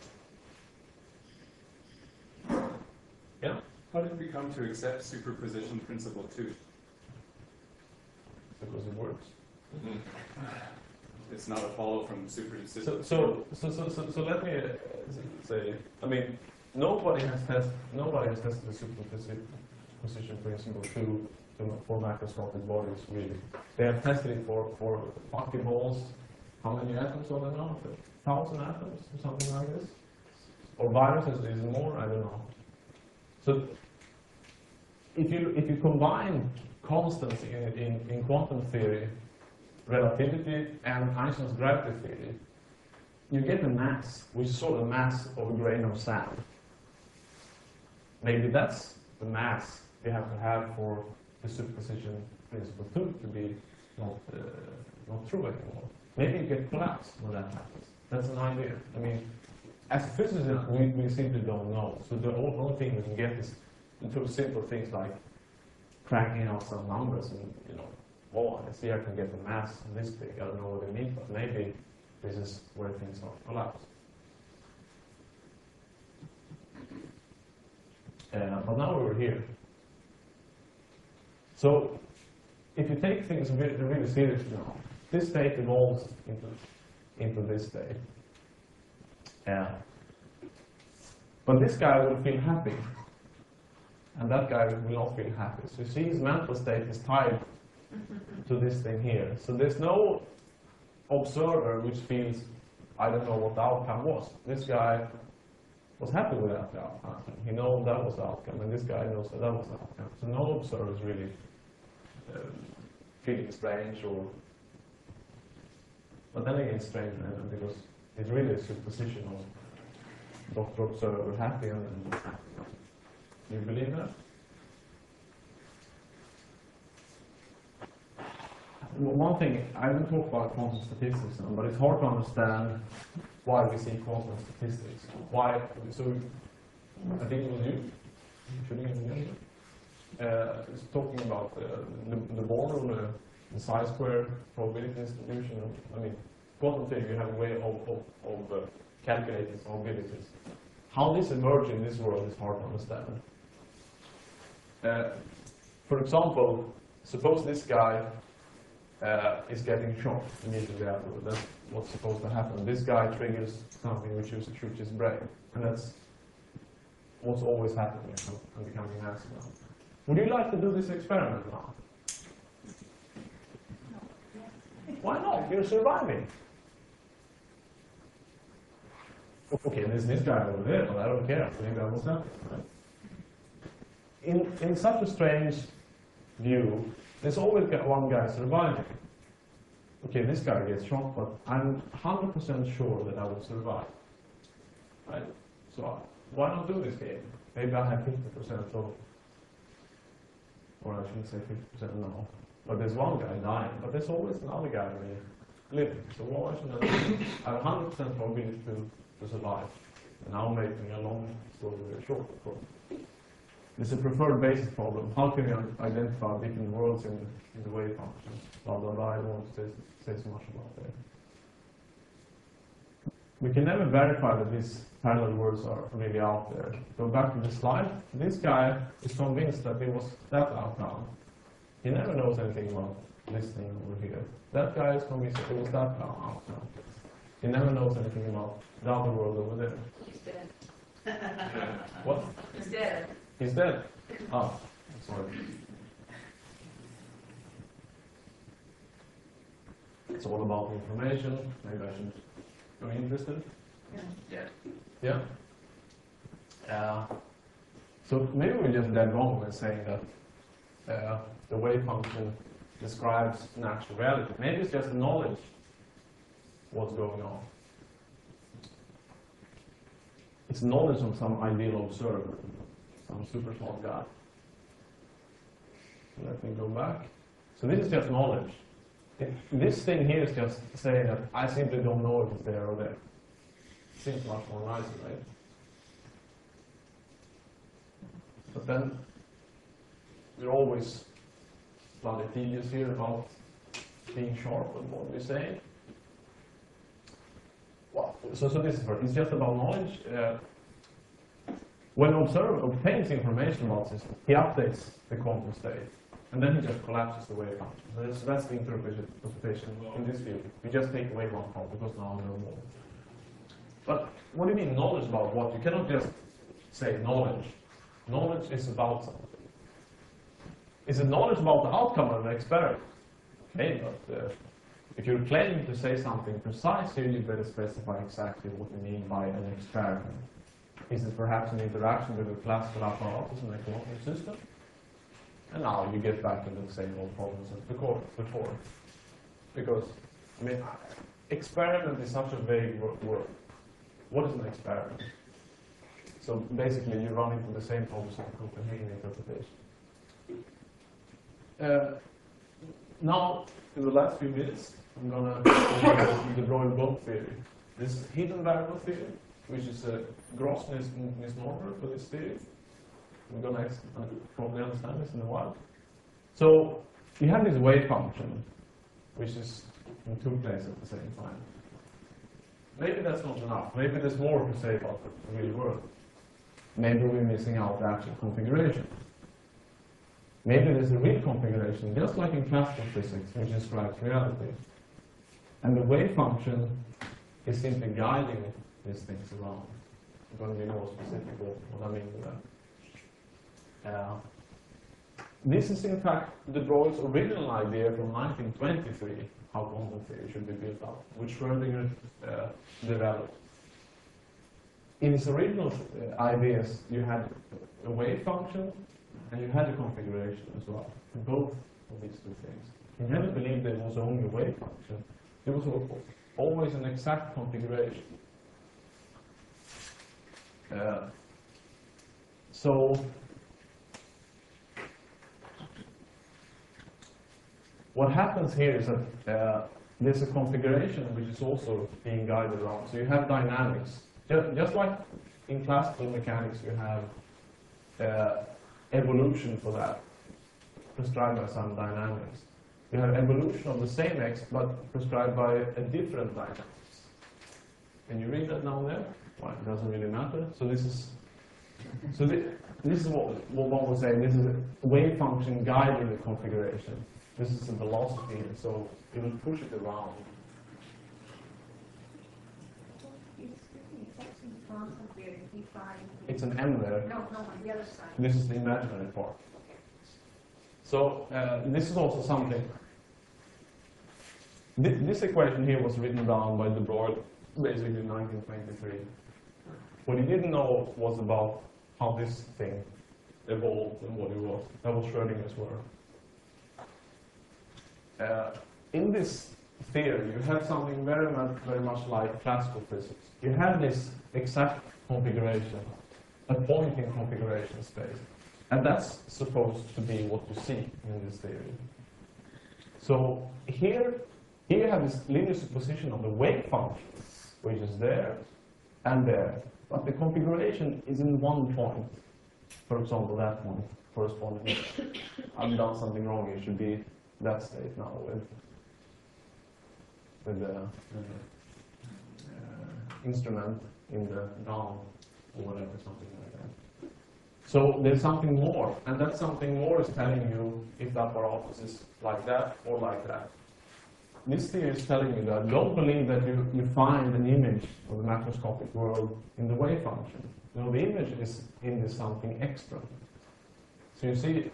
Yeah? How did we come to accept superposition principle two? Because it works. Mm-hmm. It's not a follow from superposition. So, so, so, so, so, so let me uh, say, I mean, nobody has tested, nobody has tested the superposition principle to, to for macroscopic bodies really. They have tested it for for buckyballs. How many atoms are there now? A thousand atoms or something like this. Or viruses is more. I don't know. So if you if you combine constants in in, in quantum theory, relativity, and Einstein's gravity theory, you get a mass, which is sort of the mass of a grain of sand. Maybe that's the mass you have to have for the superposition principle two to be not uh, not true anymore. Maybe you get collapse when that happens. That's an idea. I mean, as physicists, we, we simply don't know. So the only thing we can get is into simple things like cracking out some numbers and, you know, oh, I see I can get the mass this big. I don't know what it means, but maybe this is where things are collapsed. Uh, but now we're here. So if you take things really, really seriously now, this state evolves into, into this state. Uh, but this guy will feel happy, and that guy will not feel happy. So you see his mental state is tied to this thing here. So there's no observer which feels, I don't know what the outcome was. This guy was happy with that outcome. He knows that was the outcome, and this guy knows that that was the outcome. So no observer is really uh, feeling strange, or, but then again, strange because it's really a superposition of Doctor Observer happy and unhappy. Do you believe that? One thing, I didn't talk about quantum statistics now, but it's hard to understand why we see quantum statistics. Why? So, I think it was you, shooting in the middle. Uh, it's talking about uh, the, the Born, the, the chi-square probability distribution. I mean, quantum theory, you have a way of, of, of uh, calculating probabilities. How this emerges in this world is hard to understand. Uh, for example, suppose this guy uh, is getting shot immediately afterward. That's what's supposed to happen. This guy triggers something which is shoots his brain, and that's what's always happening and becoming an accident. Would you like to do this experiment now? Why not? You're surviving. Okay, there's this guy over there, but I don't care. Maybe I was happy. Right? In, in such a strange view, there's always one guy surviving. Okay, this guy gets shot, but I'm one hundred percent sure that I will survive. Right? So why not do this game? Maybe I have fifty percent of, or I shouldn't say fifty percent now. But there's one guy dying, but there's always another guy here living. So why should I have one hundred percent probability to, to survive? And now making a long story very short, of course. It's a preferred basis problem. How can we identify different worlds in, in the wave function? Blah, blah, blah. I don't want to say, say so much about that. We can never verify that these parallel worlds are really out there. Go back to the slide. This guy is convinced that it was that outcome. He never knows anything about listening over here. That guy is convinced that it was that outcome. He never knows anything about the other world over there. He's dead. What? He's dead. He's dead. Ah, sorry. It's all about information. Maybe I should. Are you interested? Yeah. Yeah. Uh, so maybe we're just dead wrong when saying that uh, the wave function describes natural reality. Maybe it's just knowledge what's going on. It's knowledge of some ideal observer, some super smart guy. Let me go back. So this is just knowledge. It, this thing here is just saying that I simply don't know if it's there or there. Seems much more nice, right? But then we're always bloody tedious here about being sharp on what we're saying. Well, so, so this is first. It's just about knowledge. Uh, when an observer obtains information about this, he updates the quantum state. And then he just collapses the wave function. So that's, that's the interpretation in this field. We just take away one part because now we know more. But what do you mean knowledge about what? You cannot just say knowledge. Knowledge is about something. Is it knowledge about the outcome of an experiment? Okay, but uh, if you're claiming to say something precise here, you better specify exactly what you mean by an experiment. Is it perhaps an interaction with a classical apparatus in a quantum system? And now you get back into the same old problems as before. Because, I mean, experiment is such a vague word. What is an experiment? So basically, you run into the same problems of the Copenhagen interpretation. Uh, now, in the last few minutes, I'm going to go the Broglie-Bohm theory. This hidden variable theory, which is a gross mis misnomer for this theory. We're going to probably understand this in a while. So you have this wave function, which is in two places at the same time. Maybe that's not enough. Maybe there's more to say about the real world. Maybe we're missing out the actual configuration. Maybe there's a real configuration, just like in classical physics, which describes reality. And the wave function is simply guiding these things around. I'm going to be more specific about what I mean with that. Uh, this is in fact de Broglie's original idea from nineteen twenty-three, how quantum theory should be built up, which Schrödinger uh, developed. In his original uh, ideas, you had a wave function and you had a configuration as well, both of these two things. He never believed there was only a wave function. There was always an exact configuration. Uh, so, what happens here is that uh, there's a configuration which is also being guided around. So you have dynamics. Just, just like in classical mechanics, you have uh, evolution for that, prescribed by some dynamics. You have evolution of the same X, but prescribed by a different dynamics. Can you read that down there? Well, it doesn't really matter. So this is, so this, this is what, what one was saying. This is a wave function guiding the configuration. This is a velocity, so it will push it around. It's an M there. No, no, on the other side. This is the imaginary part. So uh, this is also something. Th this equation here was written down by de Broglie basically in nineteen twenty-three. What he didn't know was about how this thing evolved and what it was. That was Schrödinger's work. Uh, in this theory, you have something very much, very much like classical physics. You have this exact configuration, a pointing configuration space, and that's supposed to be what you see in this theory. So here, Here you have this linear superposition of the wave function, which is there and there, but the configuration is in one point. For example, that one corresponding. I've done something wrong. It should be that state now with with the uh, instrument in the down or whatever, something like that. So there's something more, and that something more is telling you if that apparatus is like that or like that. This theory is telling you that don't believe that you, you find an image of the macroscopic world in the wave function. No, the image is in this something extra. So you see,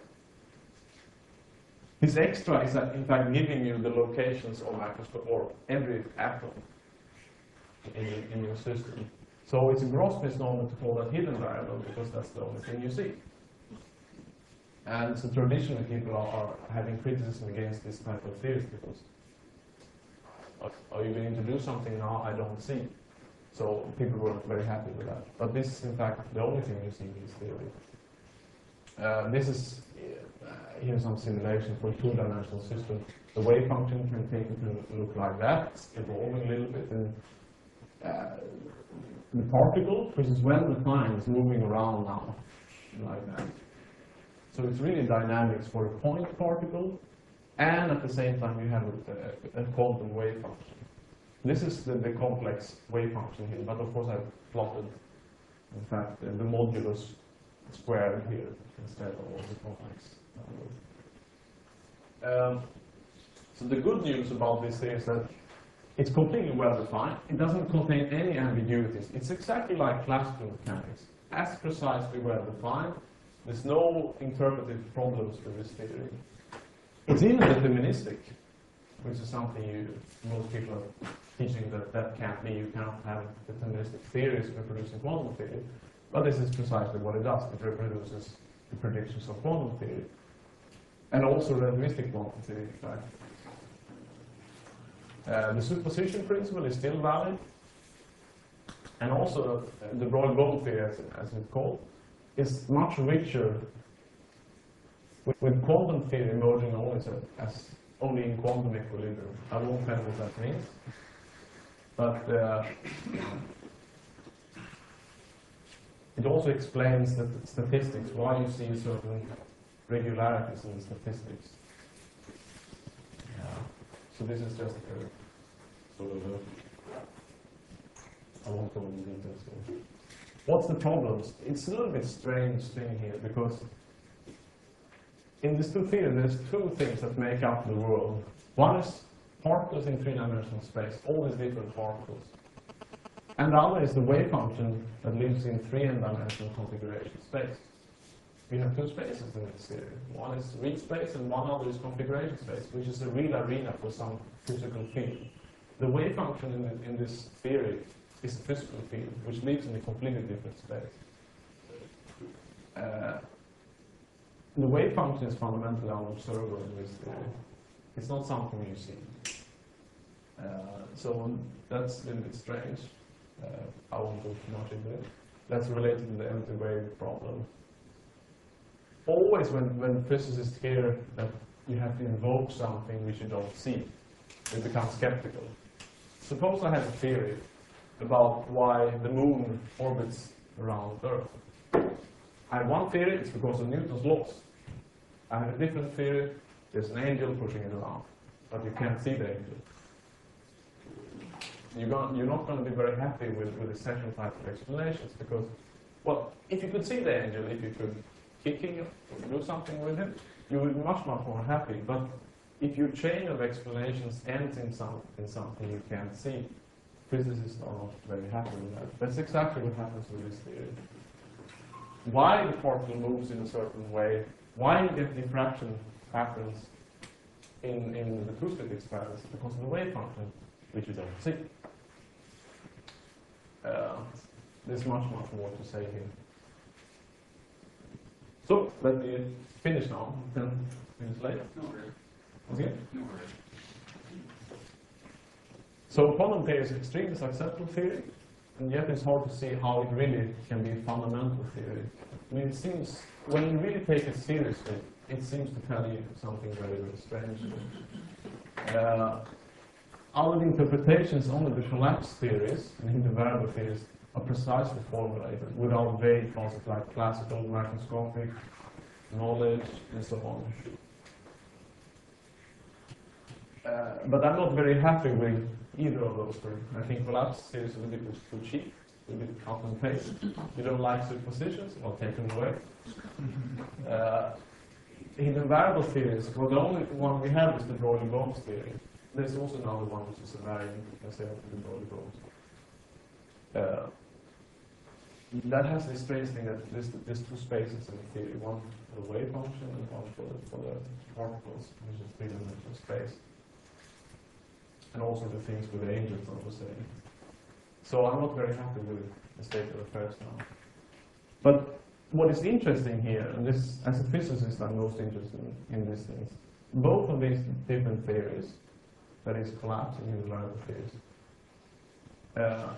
this extra is in fact giving you the locations of macroscope or every atom in, in your system. So it's a gross misnomer to call that hidden variable because that's the only thing you see. And so traditionally people are, are having criticism against this type of theories because are you going to do something now I don't see? So people weren't very happy with that. But this is in fact the only thing you see in this theory. Uh, this is uh, here's some simulation for a two-dimensional system. The wave function can take it to look like that, it's evolving a little bit. And uh, the particle, which is well defined, is moving around now, like that. So it's really dynamics for a point particle, and at the same time you have a, a, a quantum wave function. This is the, the complex wave function here, but of course I've plotted, in fact, uh, the modulus squared here instead of all the complex numbers. Um, so the good news about this is that it's completely well defined. It doesn't contain any ambiguities. It's exactly like classical mechanics, as precisely well defined. There's no interpretive problems with this theory. It's even deterministic, which is something you, most people are teaching that that can't be. You cannot have deterministic theories reproducing quantum theory. But this is precisely what it does. It reproduces the predictions of quantum theory. And also relativistic quantum theory, in fact. Uh, the superposition principle is still valid. And also uh, the Broglie-Bohm theory, as, as it's called, is much richer with, with quantum theory emerging only as, as only in quantum equilibrium. I won't tell what that means. But uh, it also explains the statistics, why you see certain regularities in the statistics. Yeah. So this is just a sort of a, I won't go into details here. What's the problems? It's a little bit strange thing here because in this two theory there's two things that make up the world. One is particles in three-dimensional space, all these different particles. And the other is the wave function that lives in three-dimensional configuration space. We have two spaces in this theory. One is real space and one other is configuration space, which is a real arena for some physical field. The wave function in, the, in this theory is a physical field, which lives in a completely different space. Uh, the wave function is fundamentally unobservable in this theory. It's not something you see. Uh, so that's a little bit strange. Uh, I won't go too much into it. That's related to the empty wave problem. Always when, when physicists hear that you have to invoke something which you don't see, they become skeptical. Suppose I have a theory about why the moon orbits around Earth. I have one theory, it's because of Newton's laws. I have a different theory, there's an angel pushing it around, but you can't see the angel. You're, going, you're not going to be very happy with, with the session type of explanations because, well, if you could see the angel, if you could kick him or do something with him, you would be much, much more happy. But if your chain of explanations ends in, some, in something you can't see, physicists are not very happy with that. That's exactly what happens with this theory. Why the particle moves in a certain way, why you get diffraction patterns in, in the acoustic experiments, because of the wave function, which you don't see. Uh, there's much, much more to say here. So, let me finish now, ten minutes later. No worries. Okay? No worries. So, quantum theory is extremely successful theory, and yet it's hard to see how it really can be a fundamental theory. I mean, it seems, when you really take it seriously, it seems to tell you something very, very strange. Uh, our interpretations on the collapse theories and the variable theories are precisely formulated without vague concepts like classical, macroscopic, knowledge, and so on. Uh, but I'm not very happy with either of those three. I think collapse theory is a little bit too cheap, a little bit cut and paste. You don't like superpositions, I'll take them away. Uh, in the variable theories, well, the only one we have is the Broglie-Bones theory. There's also another one which is a variant, you can say, of the Broglie-Bones. Uh, that has this strange thing that there's, there's two spaces in the theory, one for the wave function and one for the, for the particles, which is three-dimensional space. And also the things with the angels, I was saying. So I'm not very happy with the state of affairs now. But what is interesting here, and this, as a physicist, I'm most interested in, in these things. Both of these different theories, that is collapse and unilateral theories, uh,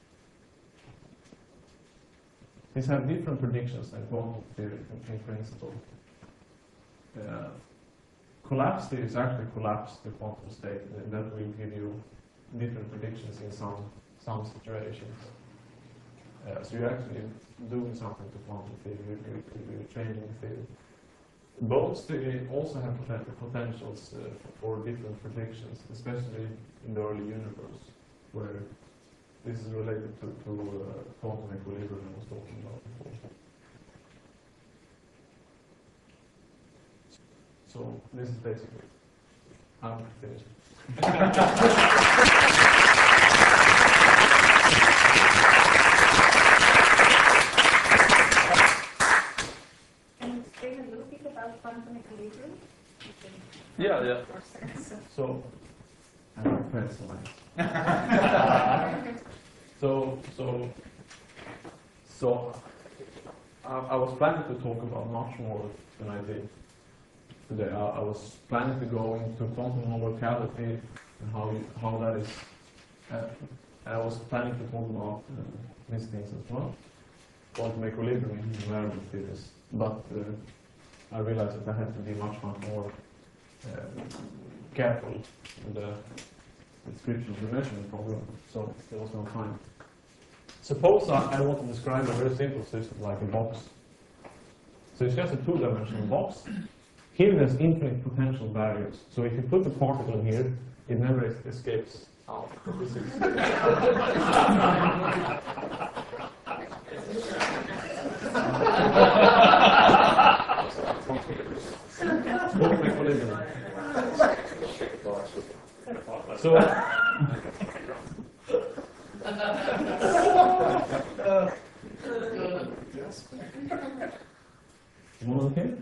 these have different predictions than quantum theory in, in principle. Uh, collapse theories actually collapse the quantum state, and that will give you different predictions in some some situations. Uh, so you're actually doing something to quantum theory, you're, you're changing the theory. Bones theory also have poten potentials uh, for different predictions, especially in the early universe, where this is related to, to uh, quantum equilibrium I was talking about before. So this is basically, I'm finished. Can you explain a little bit about quantum equilibrium? Yeah, yeah. So, I have press So, so, so, I, I was planning to talk about much more than I did today. I, I was planning to go into quantum non-locality and how you, how that is. Uh, I was planning to talk about uh, these things as well, quantum equilibrium and variable theories. But uh, I realized that I had to be much, much more uh, careful in the description of the measurement problem, so there was no time. Suppose I, I want to describe a very simple system like a box. So it's just a two-dimensional box. Here there's infinite potential barriers. So if you put the particle in here, it never es escapes out. This is So, you want to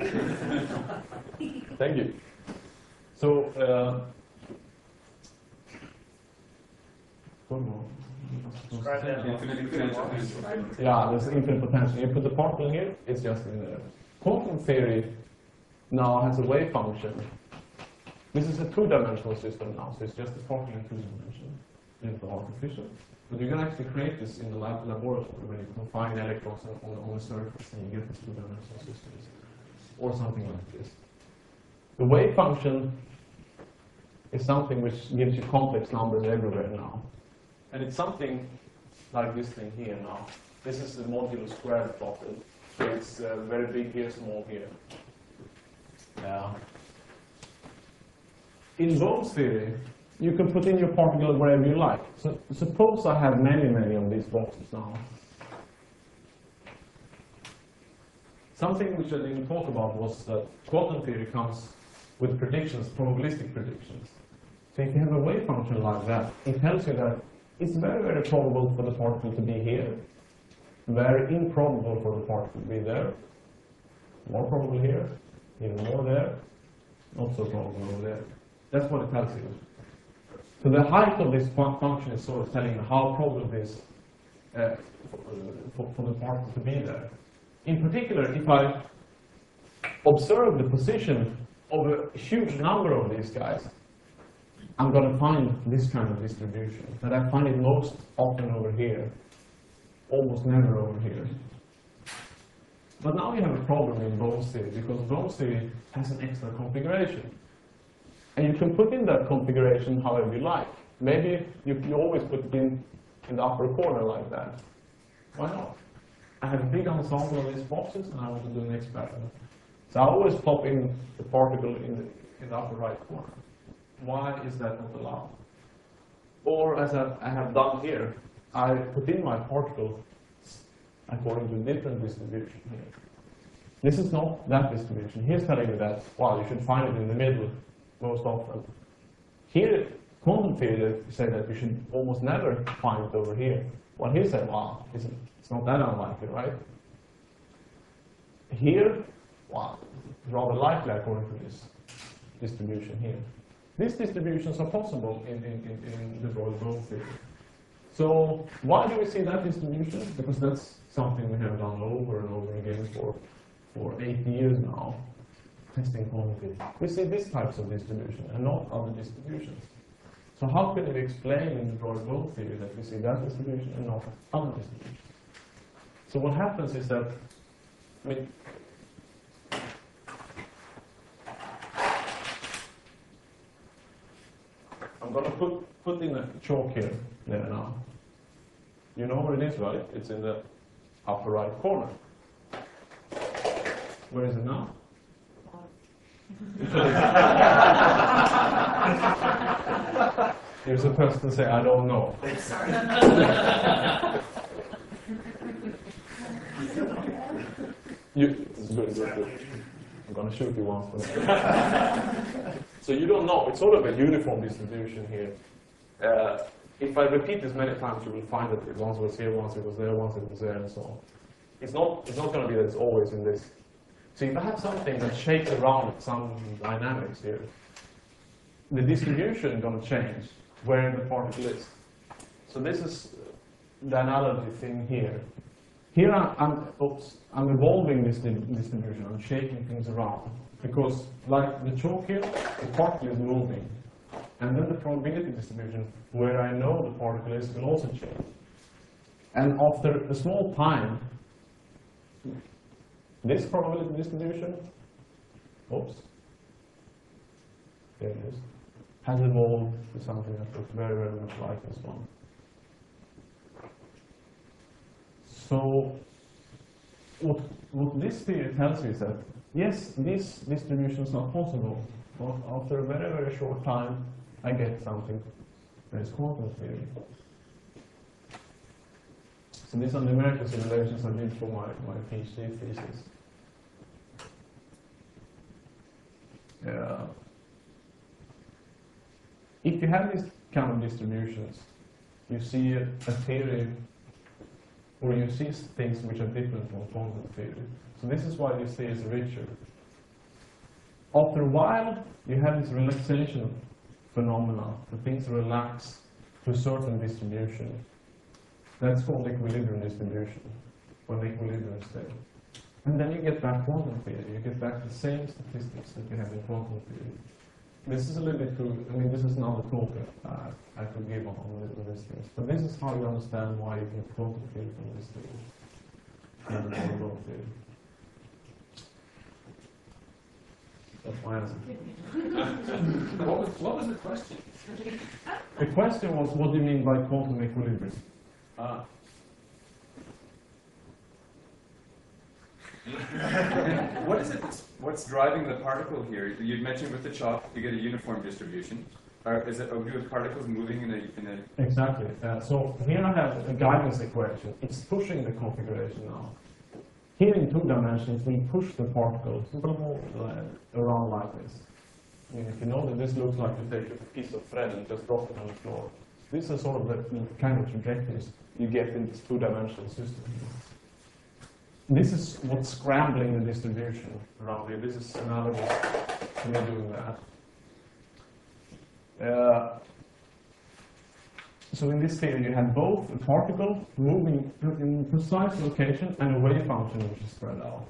Thank you. So, uh, yeah, there's infinite potential. You put the particle here, it's just in there. Quantum theory now has a wave function. This is a two-dimensional system now, so it's just a particle in two dimensions. It's artificial. But you can actually create this in the lab laboratory when you confine electrons on, on a surface and you get this two-dimensional systems, or something like this. The wave function is something which gives you complex numbers everywhere now. And it's something like this thing here now. This is the modular square plotted. So it's uh, very big here, small here. Yeah. In Bones theory, you can put in your particle wherever you like. So suppose I have many, many of these boxes now. Something which I didn't talk about was that quantum theory comes with predictions, probabilistic predictions. So if you have a wave function like that, it tells you that it's very, very probable for the particle to be here, very improbable for the particle to be there, more probable here, even more there, not so probable over there. That's what it tells you. So the height of this function is sort of telling you how probable it is uh, for, for the particle to be there. In particular, if I observe the position of a huge number of these guys, I'm going to find this kind of distribution. That I find it most often over here, almost never over here. But now we have a problem in Bones theory, because Bones theory has an extra configuration. And you can put in that configuration however you like. Maybe you, you always put it in, in the upper corner like that. Why not? I have a big ensemble of these boxes and I want to do an experiment. So I always pop in the particle in the, in the upper right corner. Why is that not allowed? Or as I, I have done here, I put in my particle according to a different distribution here. This is not that distribution. Here's telling you that, well, you should find it in the middle most often. Here, quantum theory say that you should almost never find it over here. Well, here said, wow, it's, it's not that unlikely, right? Here, wow, it's rather likely according to this distribution here. These distributions are possible in, in, in, in the Broglie theory. So why do we see that distribution? Because that's something we have done over and over again for, for eight years now, testing quantum theory. We see these types of distribution and not other distributions. So how can we explain in the Broglie theory that we see that distribution and not other distributions? So what happens is that, I mean, I'm going to put, put in a chalk here, there now. You know where it is, right? It's in the upper right corner. Where is it now? You're supposed to say, I don't know. you, good, good, good. I'm going to shoot you once. So you don't know. It's sort of a uniform distribution here. Uh, if I repeat this many times, you will find that once it was here, once it was there, once it was there, and so on. It's not, it's not going to be that it's always in this. So if I have something that shakes around some dynamics here, the distribution is going to change where the particle is. So this is the analogy thing here. Here I'm, I'm, oops, I'm evolving this di distribution. I'm shaking things around. Because, like the chalk here, the particle is moving. And then the probability distribution, where I know the particle is, will also change. And after a small time, this probability distribution, oops, there it is, has evolved to something that looks very, very much like this one. So, what, what this theory tells you is that, yes, this distribution is not possible, but after a very, very short time, I get something that is quantum theory. So these are numerical simulations I did for my, my PhD thesis. Yeah. If you have these kind of distributions, you see a, a theory, or you see things which are different from quantum theory. So this is why this theory is richer. After a while, you have this relaxation phenomena, the things relax to a certain distribution. That's called equilibrium distribution, or the equilibrium state. And then you get back quantum theory, you get back the same statistics that you have in quantum theory. This is a little bit too, I mean, this is another talk uh, I could give on, on this thing. But this is how you understand why you get quantum theory from this theory. And the quantum theory. That's my answer. What was, what was the question? The question was, what do you mean by quantum equilibrium? Ah. What is it that's, what's driving the particle here? You mentioned with the chalk, you get a uniform distribution. Or is it okay with particles moving in a... In a Exactly. Uh, so here I have a guidance equation. It's pushing the configuration now. Here in two dimensions, we push the particles around like this. I mean, if you know that this looks like you take a piece of thread and just drop it on the floor. This is sort of the kind of trajectories you get in this two-dimensional system. This is what's scrambling the distribution around here. This is analogous to me doing that. Uh, so in this theory, you have both a particle moving in precise location and a wave function which is spread out.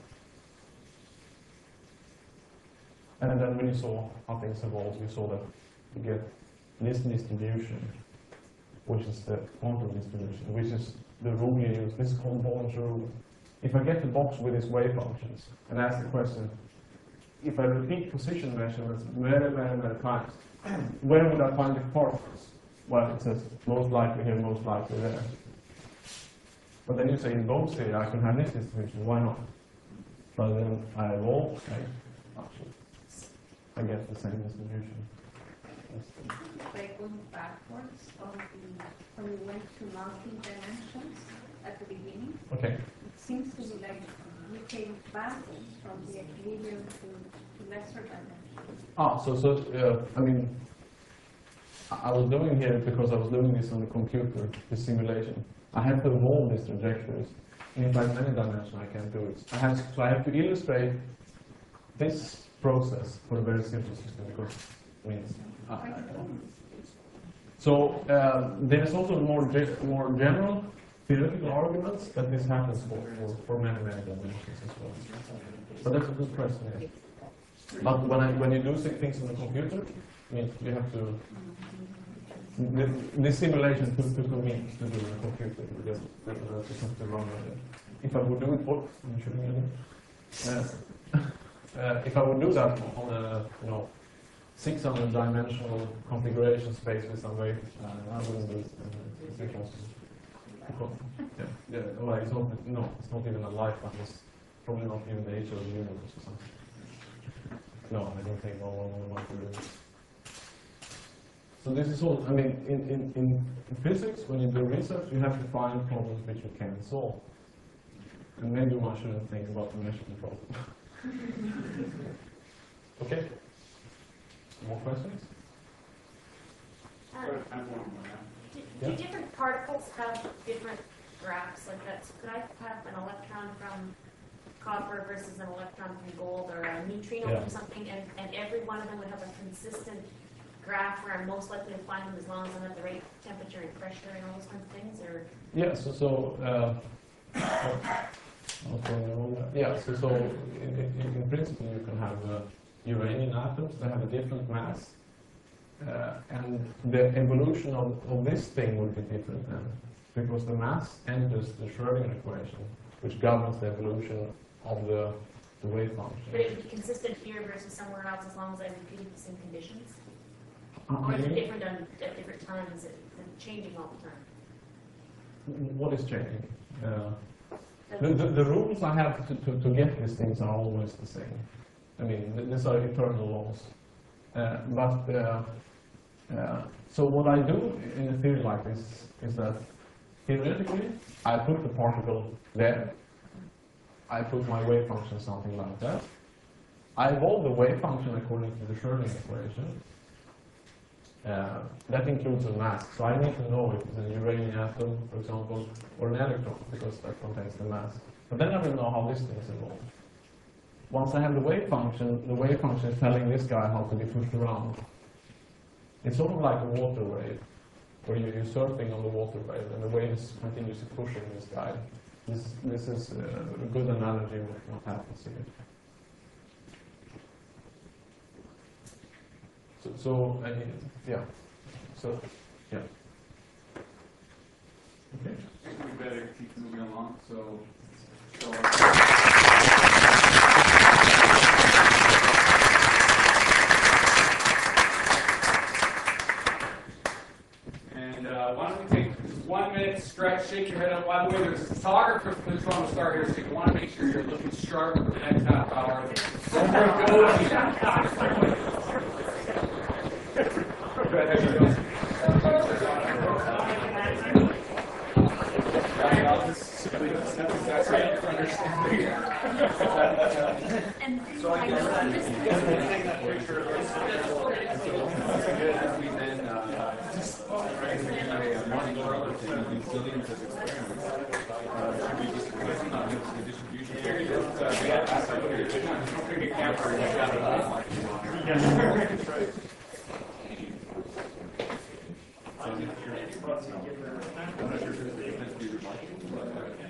And then when you saw how things evolved, you saw that you get this distribution, which is the quantum distribution, which is the rule you use. This is called Bollinger rule. If I get the box with its wave functions and ask the question, if I repeat position measurements very, very, very times, where would I find the particles? Well, it says most likely here, most likely there. But then you say in Bohm theory, I can have this distribution, why not? But then I evolve, okay, actually, I get the same distribution. Like going backwards on the, when we went to multi-dimensions at the beginning, Okay. it seems to be like we came backwards from the equilibrium to, to lesser dimensions. Ah, so, so uh, I mean, I I was doing here because I was doing this on the computer, the simulation. I have to evolve these trajectories. And if I have many dimensions, I can't do it. I have, so I have to illustrate this process for a very simple system because it means. Uh, so uh, there's also more ge more general theoretical arguments that this happens for, for, for many, many dimensions as well. But that's a good question, yes. But when, I, when you do things on the computer, I mean, you have to, the, the simulation took, took a week to do on the computer, because there's just to run with it. If I would do it, oh, I'm shooting at it. Uh, uh, if I would do that on a, you know, six hundred dimensional configuration space with some weight, uh, I wouldn't do it. Uh, it's because, yeah, yeah, well, it's not, no, it's not even a lifetime. It's probably not even the age of the universe or something. No, I don't think no one will want to do it. So this is all, I mean, in, in, in physics, when you do research, you have to find problems which you can solve. And maybe one shouldn't think about the measurement problem. Okay? More questions? Um, do, Yeah. do different particles have different graphs like that? So could I have an electron from copper versus an electron from gold, or a neutrino Yeah. from something, and, and every one of them would have a consistent graph where I'm most likely to find them as long as I'm at the right temperature and pressure and all those kinds of things? Or Yeah, so, so uh, I'll throw you on that. Yeah, so, so in, in, in principle you can have uh, uranium atoms that have a different mass, uh, and the evolution of, of this thing would be different then, because the mass enters the Schrödinger equation, which governs the evolution of the, the wave function. but it would be consistent here versus somewhere else as long as I repeated the same conditions? Uh, Or is it I mean, different on, at different times? Is it changing all the time? what is changing? Uh, the, the, the rules I have to, to, to get these things are always the same. I mean, th these are eternal laws. Uh, but, uh, uh, so what I do in a theory like this is that theoretically, I put the particle there. I put my wave function something like that. I evolve the wave function according to the Schrödinger equation. Uh, that includes a mass, so I need to know if it's a uranium atom, for example, or an electron, because that contains the mass. But then I will know how this thing is evolved. Once I have the wave function, the wave function is telling this guy how to be pushed around. It's sort of like a water wave, where you, you're surfing on the water wave, and the wave is continuously pushing this guy. This, this is uh, a good analogy of what happens here. So, so uh, yeah, so, yeah. Okay. I think we better keep moving along, so. so and uh, why don't we take one minute stretch, shake your head up. By the way, there's a photographer from the Toronto Star here, so you want to make sure you're looking sharp for the next half hour. So we're going. Good, how you doing? I'll just simply step aside so you can understand. So I guess that is that picture we then uh, just a non-correlative thing, billions of experiments. Uh, should we just focus on the distribution theory? Just uh, we have asked everybody to don't bring a camper and got it on like you want. That's right. I'm not sure if it's remarkable, but